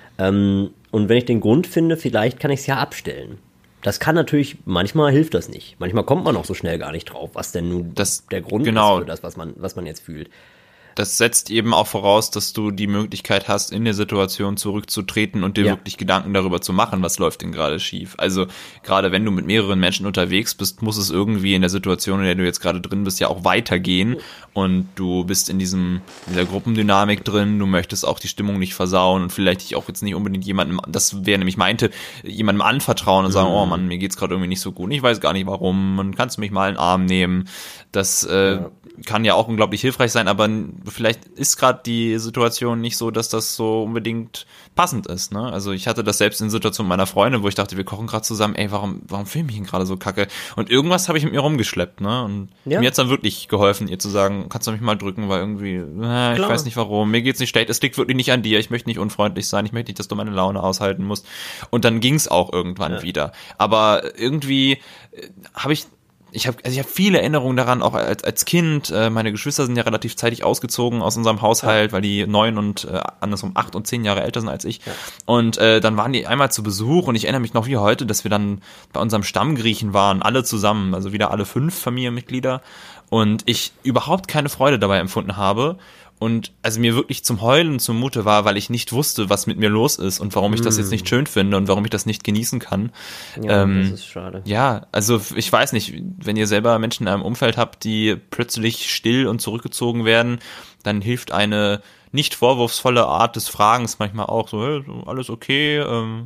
Und wenn ich den Grund finde, vielleicht kann ich es ja abstellen. Das kann natürlich, manchmal hilft das nicht. Manchmal kommt man auch so schnell gar nicht drauf, was denn nun der Grund ist für das, was man jetzt fühlt. Das setzt eben auch voraus, dass du die Möglichkeit hast, in der Situation zurückzutreten und dir wirklich Gedanken darüber zu machen, was läuft denn gerade schief. Also gerade wenn du mit mehreren Menschen unterwegs bist, muss es irgendwie in der Situation, in der du jetzt gerade drin bist, ja auch weitergehen. Und du bist in dieser Gruppendynamik drin, du möchtest auch die Stimmung nicht versauen und vielleicht dich auch jetzt nicht unbedingt jemandem, das wäre nämlich meinte, jemandem anvertrauen und sagen, oh Mann, mir geht's gerade irgendwie nicht so gut, ich weiß gar nicht warum, und kannst du mich mal in den Arm nehmen. Das kann ja auch unglaublich hilfreich sein, aber vielleicht ist gerade die Situation nicht so, dass das so unbedingt passend ist, ne? Also ich hatte das selbst in Situationen meiner Freunde, wo ich dachte, wir kochen gerade zusammen, ey, warum filme ich ihn gerade so kacke? Und irgendwas habe ich mit mir rumgeschleppt, ne? Und mir hat's dann wirklich geholfen, ihr zu sagen, kannst du mich mal drücken, weil irgendwie, ich weiß nicht warum, mir geht's nicht schlecht, es liegt wirklich nicht an dir, ich möchte nicht unfreundlich sein, ich möchte nicht, dass du meine Laune aushalten musst. Und dann ging's auch irgendwann wieder. Aber irgendwie ich habe viele Erinnerungen daran, auch als Kind. Meine Geschwister sind ja relativ zeitig ausgezogen aus unserem Haushalt, weil die 9 und andersrum 8 und 10 Jahre älter sind als ich. Ja. Und dann waren die einmal zu Besuch und ich erinnere mich noch wie heute, dass wir dann bei unserem Stammgriechen waren, alle zusammen, also wieder alle 5 Familienmitglieder. Und ich überhaupt keine Freude dabei empfunden habe. Und also mir wirklich zum Heulen zumute war, weil ich nicht wusste, was mit mir los ist und warum ich das jetzt nicht schön finde und warum ich das nicht genießen kann. Ja, das ist schade. Ja, also ich weiß nicht, wenn ihr selber Menschen in einem Umfeld habt, die plötzlich still und zurückgezogen werden, dann hilft eine nicht vorwurfsvolle Art des Fragens manchmal auch so, hey, alles okay,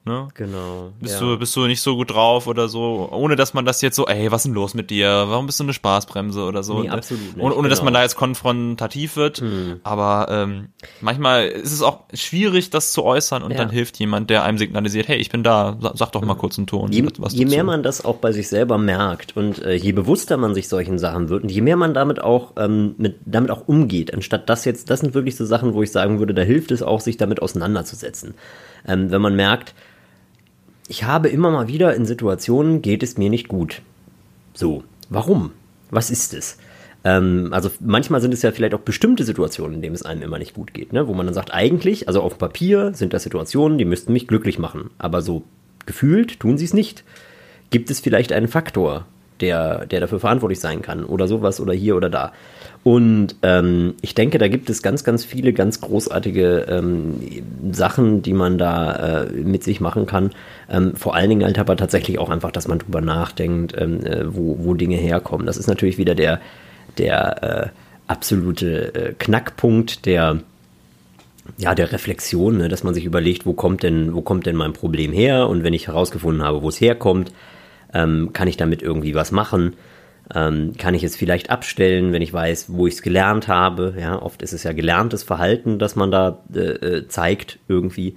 ne? Genau. Bist du nicht so gut drauf oder so, ohne dass man das jetzt so, ey, was ist denn los mit dir? Warum bist du eine Spaßbremse oder so? Nee, absolut nicht. Ohne dass man da jetzt konfrontativ wird. Aber manchmal ist es auch schwierig, das zu äußern und dann hilft jemand, der einem signalisiert, hey, ich bin da, sag doch mal kurz einen Ton. Je mehr man das auch bei sich selber merkt und je bewusster man sich solchen Sachen wird und je mehr man damit auch umgeht, anstatt das sind wirklich so Sachen, wo ich sagen würde, da hilft es auch, sich damit auseinanderzusetzen. Wenn man merkt, ich habe immer mal wieder in Situationen, geht es mir nicht gut. So, warum? Was ist es? Also manchmal sind es ja vielleicht auch bestimmte Situationen, in denen es einem immer nicht gut geht, ne? Wo man dann sagt, eigentlich, also auf Papier sind das Situationen, die müssten mich glücklich machen, aber so gefühlt tun sie es nicht. Gibt es vielleicht einen Faktor, der dafür verantwortlich sein kann oder sowas oder hier oder da? Und ich denke, da gibt es ganz, ganz viele ganz großartige Sachen, die man da mit sich machen kann. Vor allen Dingen halt aber tatsächlich auch einfach, dass man drüber nachdenkt, wo Dinge herkommen. Das ist natürlich wieder der absolute Knackpunkt der Reflexion, ne? Dass man sich überlegt, wo kommt denn mein Problem her? Und wenn ich herausgefunden habe, wo es herkommt, kann ich damit irgendwie was machen? Kann ich es vielleicht abstellen, wenn ich weiß, wo ich es gelernt habe? Ja, oft ist es ja gelerntes Verhalten, das man da zeigt irgendwie.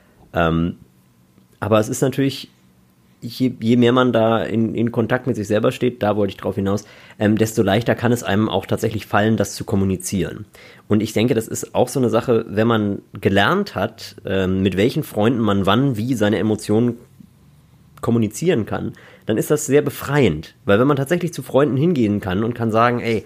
Aber es ist natürlich, je mehr man da in Kontakt mit sich selber steht, da wollte ich drauf hinaus, desto leichter kann es einem auch tatsächlich fallen, das zu kommunizieren. Und ich denke, das ist auch so eine Sache, wenn man gelernt hat, mit welchen Freunden man wann wie seine Emotionen kommunizieren kann, dann ist das sehr befreiend. Weil wenn man tatsächlich zu Freunden hingehen kann und kann sagen, ey,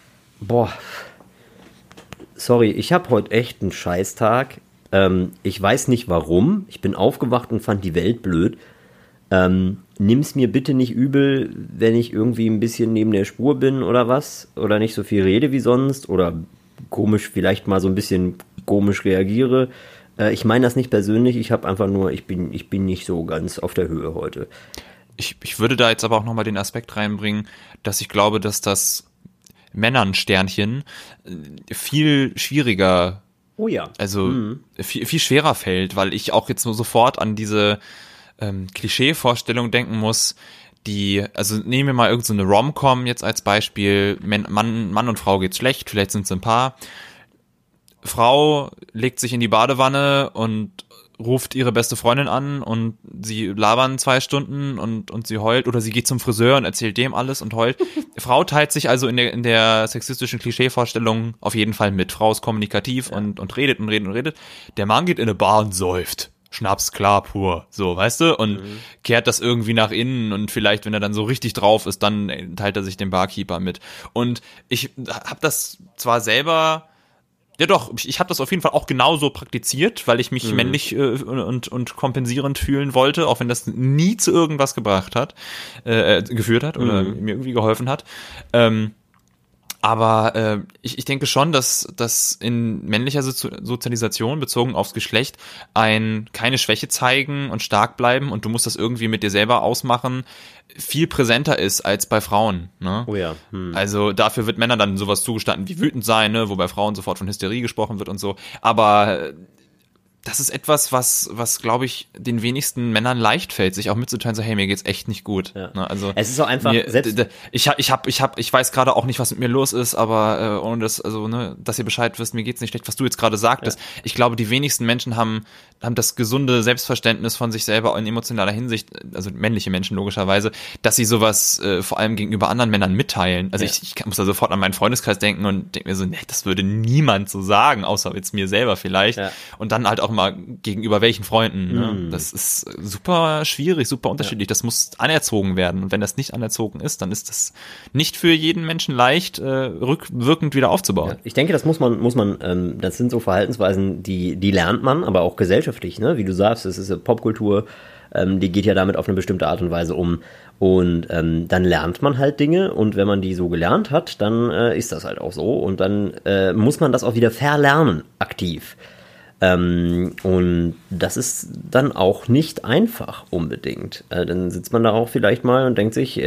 sorry, ich habe heute echt einen Scheißtag, ich weiß nicht warum, ich bin aufgewacht und fand die Welt blöd, nimm's mir bitte nicht übel, wenn ich irgendwie ein bisschen neben der Spur bin oder was, oder nicht so viel rede wie sonst, oder komisch, vielleicht mal so ein bisschen komisch reagiere. Ich meine das nicht persönlich, ich habe einfach nur, ich bin nicht so ganz auf der Höhe heute. Ich würde da jetzt aber auch nochmal den Aspekt reinbringen, dass ich glaube, dass das Männern-Sternchen viel schwieriger, viel schwerer fällt, weil ich auch jetzt nur sofort an diese Klischee-Vorstellung denken muss, also nehmen wir mal irgendeine Rom-Com jetzt als Beispiel, Mann und Frau geht's schlecht, vielleicht sind sie ein Paar, Frau legt sich in die Badewanne und ruft ihre beste Freundin an und sie labern 2 Stunden und sie heult oder sie geht zum Friseur und erzählt dem alles und heult. Frau teilt sich also in der sexistischen Klischeevorstellung auf jeden Fall mit. Frau ist kommunikativ und redet und redet und redet. Der Mann geht in eine Bar und säuft. Schnaps, klar, pur. So, weißt du? Und kehrt das irgendwie nach innen und vielleicht, wenn er dann so richtig drauf ist, dann teilt er sich den Barkeeper mit. Und ich habe das zwar selber... Ja doch, ich habe das auf jeden Fall auch genauso praktiziert, weil ich mich männlich und kompensierend fühlen wollte, auch wenn das nie zu irgendwas geführt hat oder mir irgendwie geholfen hat. Aber ich denke schon, dass in männlicher Sozialisation bezogen aufs Geschlecht keine Schwäche zeigen und stark bleiben und du musst das irgendwie mit dir selber ausmachen, viel präsenter ist als bei Frauen. Ne? Oh ja. Also dafür wird Männern dann sowas zugestanden wie wütend sein, ne? Wo bei Frauen sofort von Hysterie gesprochen wird und so. Aber das ist etwas, was glaube ich, den wenigsten Männern leicht fällt, sich auch mitzuteilen, so, hey, mir geht's echt nicht gut. Ja. Ne? Also es ist so einfach, ich weiß gerade auch nicht, was mit mir los ist, aber ohne das, also, ne, dass ihr Bescheid wisst, mir geht's nicht schlecht, was du jetzt gerade sagtest. Ja. Ich glaube, die wenigsten Menschen haben das gesunde Selbstverständnis von sich selber in emotionaler Hinsicht, also männliche Menschen logischerweise, dass sie sowas vor allem gegenüber anderen Männern mitteilen. Also ich muss da sofort an meinen Freundeskreis denken und denke mir so, nee, das würde niemand so sagen, außer jetzt mir selber vielleicht. Ja. Und dann halt auch mal gegenüber welchen Freunden. Ne? Das ist super schwierig, super unterschiedlich. Das muss anerzogen werden. Und wenn das nicht anerzogen ist, dann ist das nicht für jeden Menschen leicht, rückwirkend wieder aufzubauen. Ja, ich denke, das muss man, das sind so Verhaltensweisen, die lernt man, aber auch gesellschaftlich, ne? Wie du sagst, es ist eine Popkultur, die geht ja damit auf eine bestimmte Art und Weise um. Und dann lernt man halt Dinge und wenn man die so gelernt hat, dann ist das halt auch so. Und dann muss man das auch wieder verlernen, aktiv. Und das ist dann auch nicht einfach unbedingt. Dann sitzt man da auch vielleicht mal und denkt sich,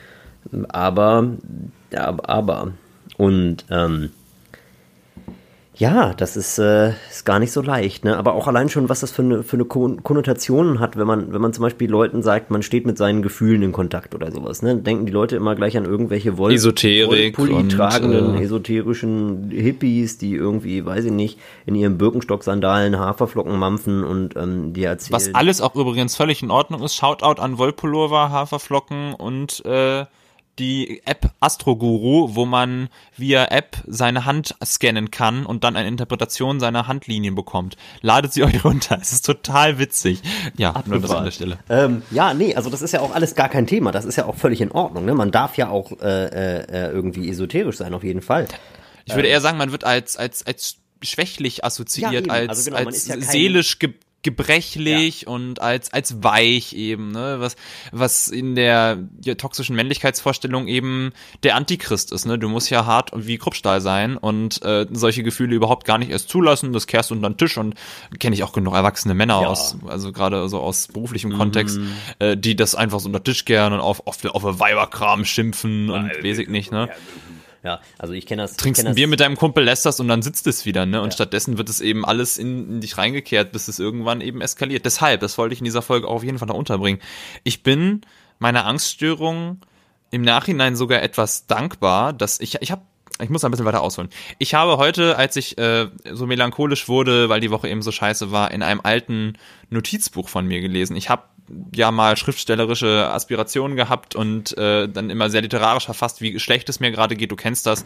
aber. Und Ja, das ist gar nicht so leicht, ne? Aber auch allein schon, was das für eine Konnotation hat, wenn man zum Beispiel Leuten sagt, man steht mit seinen Gefühlen in Kontakt oder sowas, ne? Denken die Leute immer gleich an irgendwelche Esoterik Wollpulli tragenden, und, esoterischen Hippies, die irgendwie, weiß ich nicht, in ihren Birkenstock-Sandalen Haferflocken mampfen und die erzählen. was alles auch übrigens völlig in Ordnung ist. Shoutout an Wollpullover, Haferflocken und die App Astroguru, wo man via App seine Hand scannen kann und dann eine Interpretation seiner Handlinien bekommt. Ladet sie euch runter. Es ist total witzig. Ja, nur das an der Stelle. Ja, nee, also das ist ja auch alles gar kein Thema. Das ist ja auch völlig in Ordnung. Ne? Man darf ja auch irgendwie esoterisch sein, auf jeden Fall. Ich würde eher sagen, man wird als schwächlich assoziiert, ja, als genau, man ist ja seelisch gebrechlich und als weich eben, ne, was in der toxischen Männlichkeitsvorstellung eben der Antichrist ist, ne, du musst ja hart wie Kruppstahl sein und solche Gefühle überhaupt gar nicht erst zulassen, das kehrst unter den Tisch und kenne ich auch genug erwachsene Männer also gerade so aus beruflichem Kontext, die das einfach so unter den Tisch kehren und auf Weiberkram schimpfen und weiß ich nicht, ne. Ja, also ich kenne das. Trinkst ein Bier mit deinem Kumpel, lässt das und dann sitzt es wieder, ne? Und stattdessen wird es eben alles in dich reingekehrt, bis es irgendwann eben eskaliert. Deshalb, das wollte ich in dieser Folge auch auf jeden Fall noch unterbringen. Ich bin meiner Angststörung im Nachhinein sogar etwas dankbar, dass ich muss ein bisschen weiter ausholen. Ich habe heute, als ich so melancholisch wurde, weil die Woche eben so scheiße war, in einem alten Notizbuch von mir gelesen. Ich habe ja mal schriftstellerische Aspirationen gehabt und dann immer sehr literarisch verfasst, wie schlecht es mir gerade geht, du kennst das.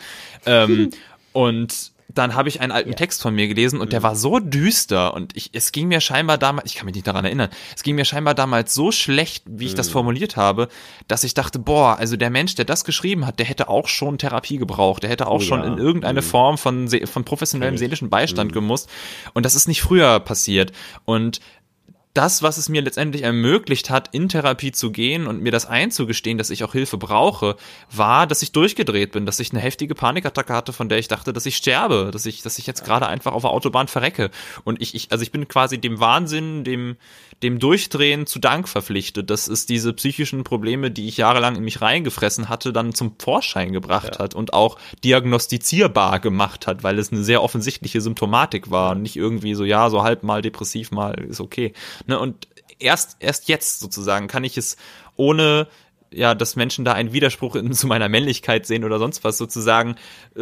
Und dann habe ich einen alten Text von mir gelesen und der war so düster und es ging mir scheinbar damals, ich kann mich nicht daran erinnern, es ging mir scheinbar damals so schlecht, wie ich das formuliert habe, dass ich dachte, boah, also der Mensch, der das geschrieben hat, der hätte auch schon Therapie gebraucht, der hätte auch schon in irgendeine Form von professionellem seelischen Beistand gemusst und das ist nicht früher passiert und das, was es mir letztendlich ermöglicht hat, in Therapie zu gehen und mir das einzugestehen, dass ich auch Hilfe brauche, war, dass ich durchgedreht bin, dass ich eine heftige Panikattacke hatte, von der ich dachte, dass ich sterbe, dass ich jetzt gerade einfach auf der Autobahn verrecke. Und ich bin quasi dem Wahnsinn, dem Durchdrehen zu Dank verpflichtet, dass es diese psychischen Probleme, die ich jahrelang in mich reingefressen hatte, dann zum Vorschein gebracht hat und auch diagnostizierbar gemacht hat, weil es eine sehr offensichtliche Symptomatik war und nicht irgendwie so, ja, so halb mal depressiv, mal ist okay. Ne, und erst jetzt sozusagen kann ich es ohne, ja, dass Menschen da einen Widerspruch zu meiner Männlichkeit sehen oder sonst was sozusagen,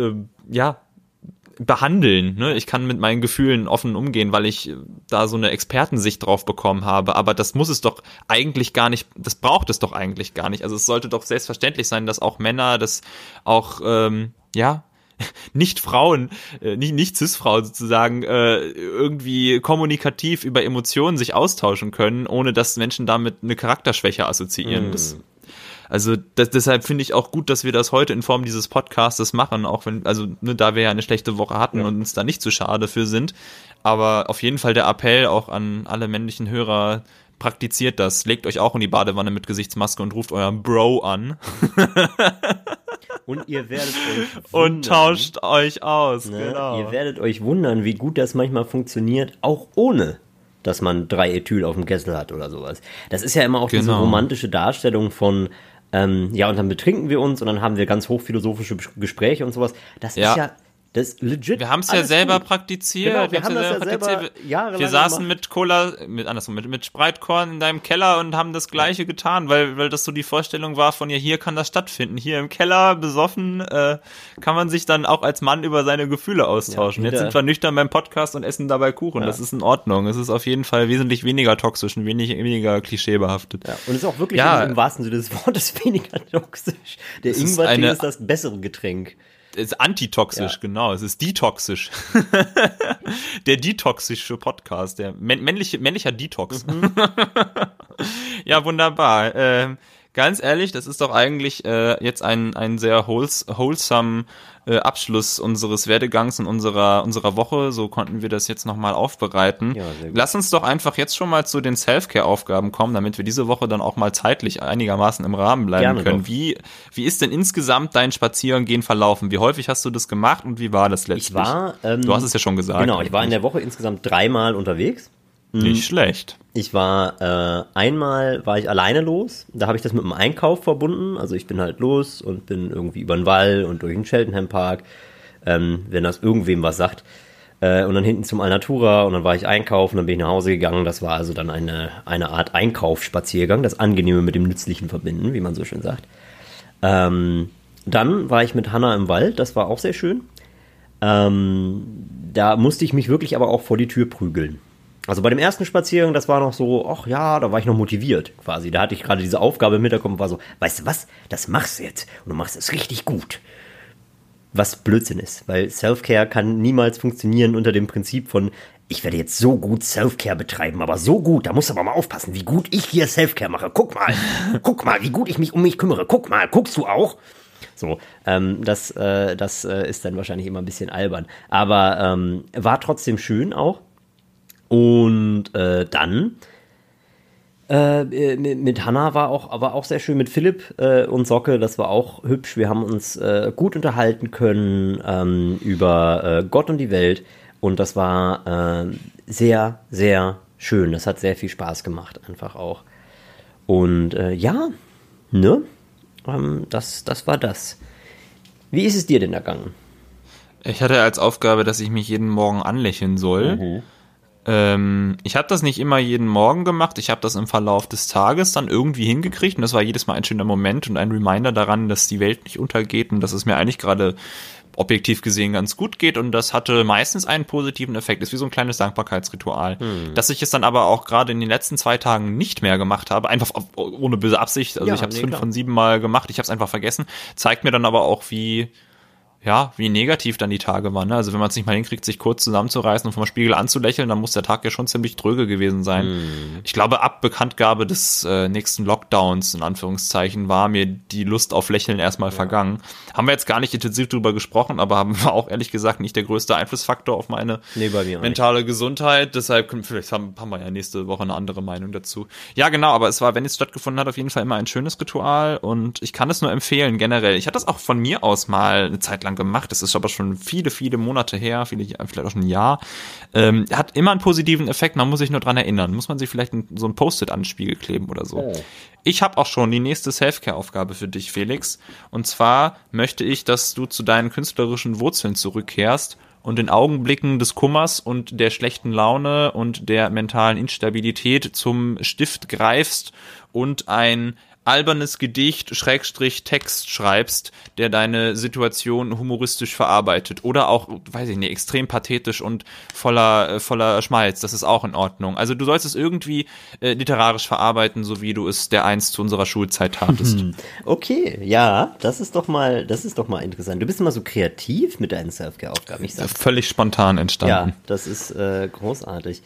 behandeln. Ne? Ich kann mit meinen Gefühlen offen umgehen, weil ich da so eine Expertensicht drauf bekommen habe. Aber das muss es doch eigentlich gar nicht, das braucht es doch eigentlich gar nicht. Also es sollte doch selbstverständlich sein, dass auch Männer, dass auch, nicht Frauen, nicht Cis-Frauen sozusagen, irgendwie kommunikativ über Emotionen sich austauschen können, ohne dass Menschen damit eine Charakterschwäche assoziieren. Deshalb finde ich auch gut, dass wir das heute in Form dieses Podcastes machen, auch wenn, da wir ja eine schlechte Woche hatten und uns da nicht zu schade für sind. Aber auf jeden Fall der Appell auch an alle männlichen Hörer, praktiziert das. Legt euch auch in die Badewanne mit Gesichtsmaske und ruft euren Bro an. Und ihr werdet euch wundern, und tauscht euch aus, ne? Genau. Ihr werdet euch wundern, wie gut das manchmal funktioniert, auch ohne, dass man 3 Ethyl auf dem Kessel hat oder sowas. Das ist ja immer auch diese romantische Darstellung von, und dann betrinken wir uns und dann haben wir ganz hochphilosophische Gespräche und sowas. Das ist ja das legit. Wir haben es ja selber praktiziert. Genau, wir haben das ja selber jahrelang Wir saßen mit Cola, mit Spreitkorn in deinem Keller und haben das Gleiche getan, weil das so die Vorstellung war von, ja, hier kann das stattfinden. Hier im Keller, besoffen, kann man sich dann auch als Mann über seine Gefühle austauschen. Jetzt sind wir nüchtern beim Podcast und essen dabei Kuchen. Ja. Das ist in Ordnung. Es ist auf jeden Fall wesentlich weniger toxisch und weniger klischeebehaftet. Ja. Und es ist auch wirklich im wahrsten Sinne des Wortes weniger toxisch. Der Ingwer-Tee ist das bessere Getränk. Es ist antitoxisch, genau. Es ist detoxisch. Der detoxische Podcast, der männlicher Detox. Ja, wunderbar. Ganz ehrlich, das ist doch eigentlich jetzt ein sehr wholesome Abschluss unseres Werdegangs und unserer Woche. So konnten wir das jetzt nochmal aufbereiten. Ja, lass uns doch einfach jetzt schon mal zu den Self-Care-Aufgaben kommen, damit wir diese Woche dann auch mal zeitlich einigermaßen im Rahmen bleiben können. Doch. Wie ist denn insgesamt dein Spazierengehen verlaufen? Wie häufig hast du das gemacht und wie war das letztlich? Du hast es ja schon gesagt. Genau, ich war in der Woche insgesamt 3-mal unterwegs. Nicht schlecht. Ich war, einmal war ich alleine los, da habe ich das mit dem Einkauf verbunden, also ich bin halt los und bin irgendwie über den Wall und durch den Cheltenham Park, wenn das irgendwem was sagt. Und dann hinten zum Alnatura und dann war ich einkaufen, dann bin ich nach Hause gegangen. Das war also dann eine Art Einkaufsspaziergang, das Angenehme mit dem Nützlichen verbinden, wie man so schön sagt. Dann war ich mit Hannah im Wald, das war auch sehr schön. Da musste ich mich wirklich aber auch vor die Tür prügeln. Also bei dem ersten Spaziergang, das war noch so, ach ja, da war ich noch motiviert quasi. Da hatte ich gerade diese Aufgabe im Hinterkopf und war so, weißt du was, das machst du jetzt und du machst es richtig gut. Was Blödsinn ist, weil Self-Care kann niemals funktionieren unter dem Prinzip von, ich werde jetzt so gut Self-Care betreiben, aber so gut, da musst du aber mal aufpassen, wie gut ich hier Self-Care mache. Guck mal, wie gut ich mich um mich kümmere. Guck mal, guckst du auch? So, das ist dann wahrscheinlich immer ein bisschen albern. Aber war trotzdem schön auch. Und dann mit Hannah war auch sehr schön, mit Philipp und Socke, das war auch hübsch. Wir haben uns gut unterhalten können über Gott und die Welt und das war sehr, sehr schön. Das hat sehr viel Spaß gemacht, einfach auch. Und ja, ne? Das war das. Wie ist es dir denn ergangen? Ich hatte als Aufgabe, dass ich mich jeden Morgen anlächeln soll. Mhm. Ich habe das nicht immer jeden Morgen gemacht, ich habe das im Verlauf des Tages dann irgendwie hingekriegt und das war jedes Mal ein schöner Moment und ein Reminder daran, dass die Welt nicht untergeht und dass es mir eigentlich gerade objektiv gesehen ganz gut geht und das hatte meistens einen positiven Effekt, ist wie so ein kleines Dankbarkeitsritual. Dass ich es dann aber auch gerade in den letzten 2 Tagen nicht mehr gemacht habe, einfach ohne böse Absicht, also ich habe es 5 von 7 Mal gemacht, ich habe es einfach vergessen, zeigt mir dann aber auch, wie negativ dann die Tage waren. Ne? Also wenn man es nicht mal hinkriegt, sich kurz zusammenzureißen und vom Spiegel anzulächeln, dann muss der Tag ja schon ziemlich dröge gewesen sein. Ich glaube, ab Bekanntgabe des nächsten Lockdowns, in Anführungszeichen, war mir die Lust auf Lächeln erstmal vergangen. Haben wir jetzt gar nicht intensiv drüber gesprochen, aber war auch ehrlich gesagt nicht der größte Einflussfaktor auf meine mentale Gesundheit. Deshalb vielleicht haben wir ja nächste Woche eine andere Meinung dazu. Ja, genau, aber es war, wenn es stattgefunden hat, auf jeden Fall immer ein schönes Ritual und ich kann es nur empfehlen, generell. Ich hatte das auch von mir aus mal eine Zeit lang gemacht. Das ist aber schon viele, viele Monate her, vielleicht auch schon ein Jahr. Hat immer einen positiven Effekt, man muss sich nur dran erinnern. Muss man sich vielleicht so ein Post-it an den Spiegel kleben oder so. Oh. Ich habe auch schon die nächste Self-Care-Aufgabe für dich, Felix. Und zwar möchte ich, dass du zu deinen künstlerischen Wurzeln zurückkehrst und in Augenblicken des Kummers und der schlechten Laune und der mentalen Instabilität zum Stift greifst und ein albernes Gedicht / Text schreibst, der deine Situation humoristisch verarbeitet oder auch, weiß ich nicht, extrem pathetisch und voller Schmalz, das ist auch in Ordnung. Also du sollst es irgendwie literarisch verarbeiten, so wie du es dereinst zu unserer Schulzeit tatest. Okay, ja, das ist doch mal interessant. Du bist immer so kreativ mit deinen Self-Care-Aufgaben. Ich sag's. Völlig spontan entstanden. Ja, das ist großartig.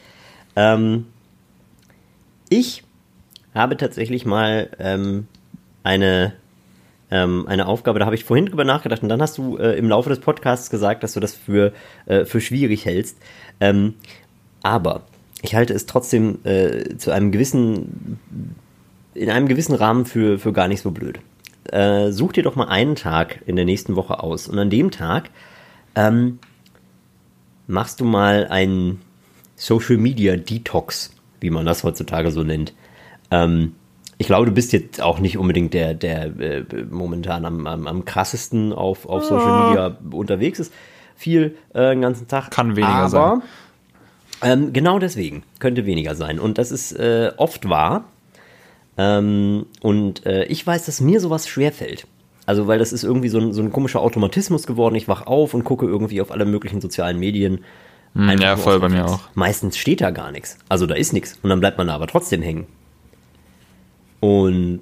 Ich habe tatsächlich mal eine Aufgabe, da habe ich vorhin drüber nachgedacht und dann hast du im Laufe des Podcasts gesagt, dass du das für schwierig hältst. Aber ich halte es trotzdem in einem gewissen Rahmen für gar nicht so blöd. Such dir doch mal einen Tag in der nächsten Woche aus und an dem Tag machst du mal einen Social Media Detox, wie man das heutzutage so nennt. Ich glaube, du bist jetzt auch nicht unbedingt der momentan am krassesten auf Social Media unterwegs ist. Viel den ganzen Tag. Kann weniger sein. Genau deswegen könnte weniger sein. Und das ist oft wahr. Ich weiß, dass mir sowas schwerfällt. Also, weil das ist irgendwie so ein komischer Automatismus geworden. Ich wach auf und gucke irgendwie auf alle möglichen sozialen Medien. Ja, voll bei mir auch. Meistens steht da gar nichts. Also, da ist nichts. Und dann bleibt man da aber trotzdem hängen. Und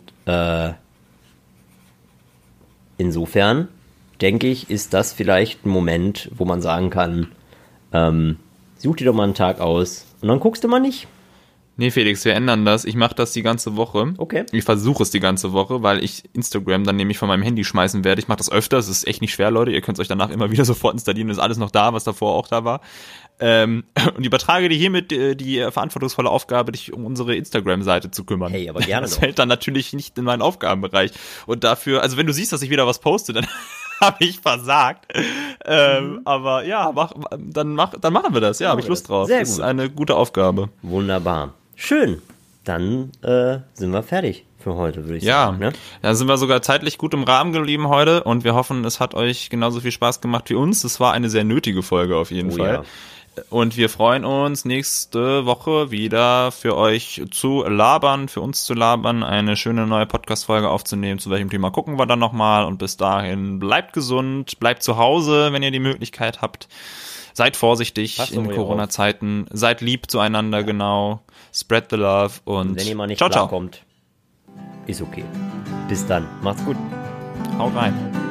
insofern, denke ich, ist das vielleicht ein Moment, wo man sagen kann, such dir doch mal einen Tag aus und dann guckst du mal nicht. Nee, Felix, wir ändern das. Ich mache das die ganze Woche. Okay. Ich versuche es die ganze Woche, weil ich Instagram dann nämlich von meinem Handy schmeißen werde. Ich mache das öfter, es ist echt nicht schwer, Leute. Ihr könnt es euch danach immer wieder sofort installieren. Ist alles noch da, was davor auch da war. Und übertrage dir hiermit die verantwortungsvolle Aufgabe, dich um unsere Instagram-Seite zu kümmern. Hey, aber gerne. Das fällt dann natürlich nicht in meinen Aufgabenbereich. Und dafür, also wenn du siehst, dass ich wieder was poste, dann habe ich versagt. Aber ja, dann machen wir das. Ja, habe ich Lust drauf. Sehr gut. Das ist gut. eine gute Aufgabe. Wunderbar. Schön. Dann sind wir fertig für heute, würde ich Ja, sagen. Ne? da sind wir sogar zeitlich gut im Rahmen geblieben heute und wir hoffen, es hat euch genauso viel Spaß gemacht wie uns. Es war eine sehr nötige Folge auf jeden Fall. Ja. Und wir freuen uns, nächste Woche wieder für euch zu labern, für uns zu labern, eine schöne neue Podcast-Folge aufzunehmen. Zu welchem Thema gucken wir dann nochmal. Und bis dahin bleibt gesund, bleibt zu Hause, wenn ihr die Möglichkeit habt. Seid vorsichtig in Corona-Zeiten, seid lieb zueinander, genau. Spread the love und wenn ihr mal nicht ciao, klarkommt, ist okay. Bis dann, macht's gut. Haut rein.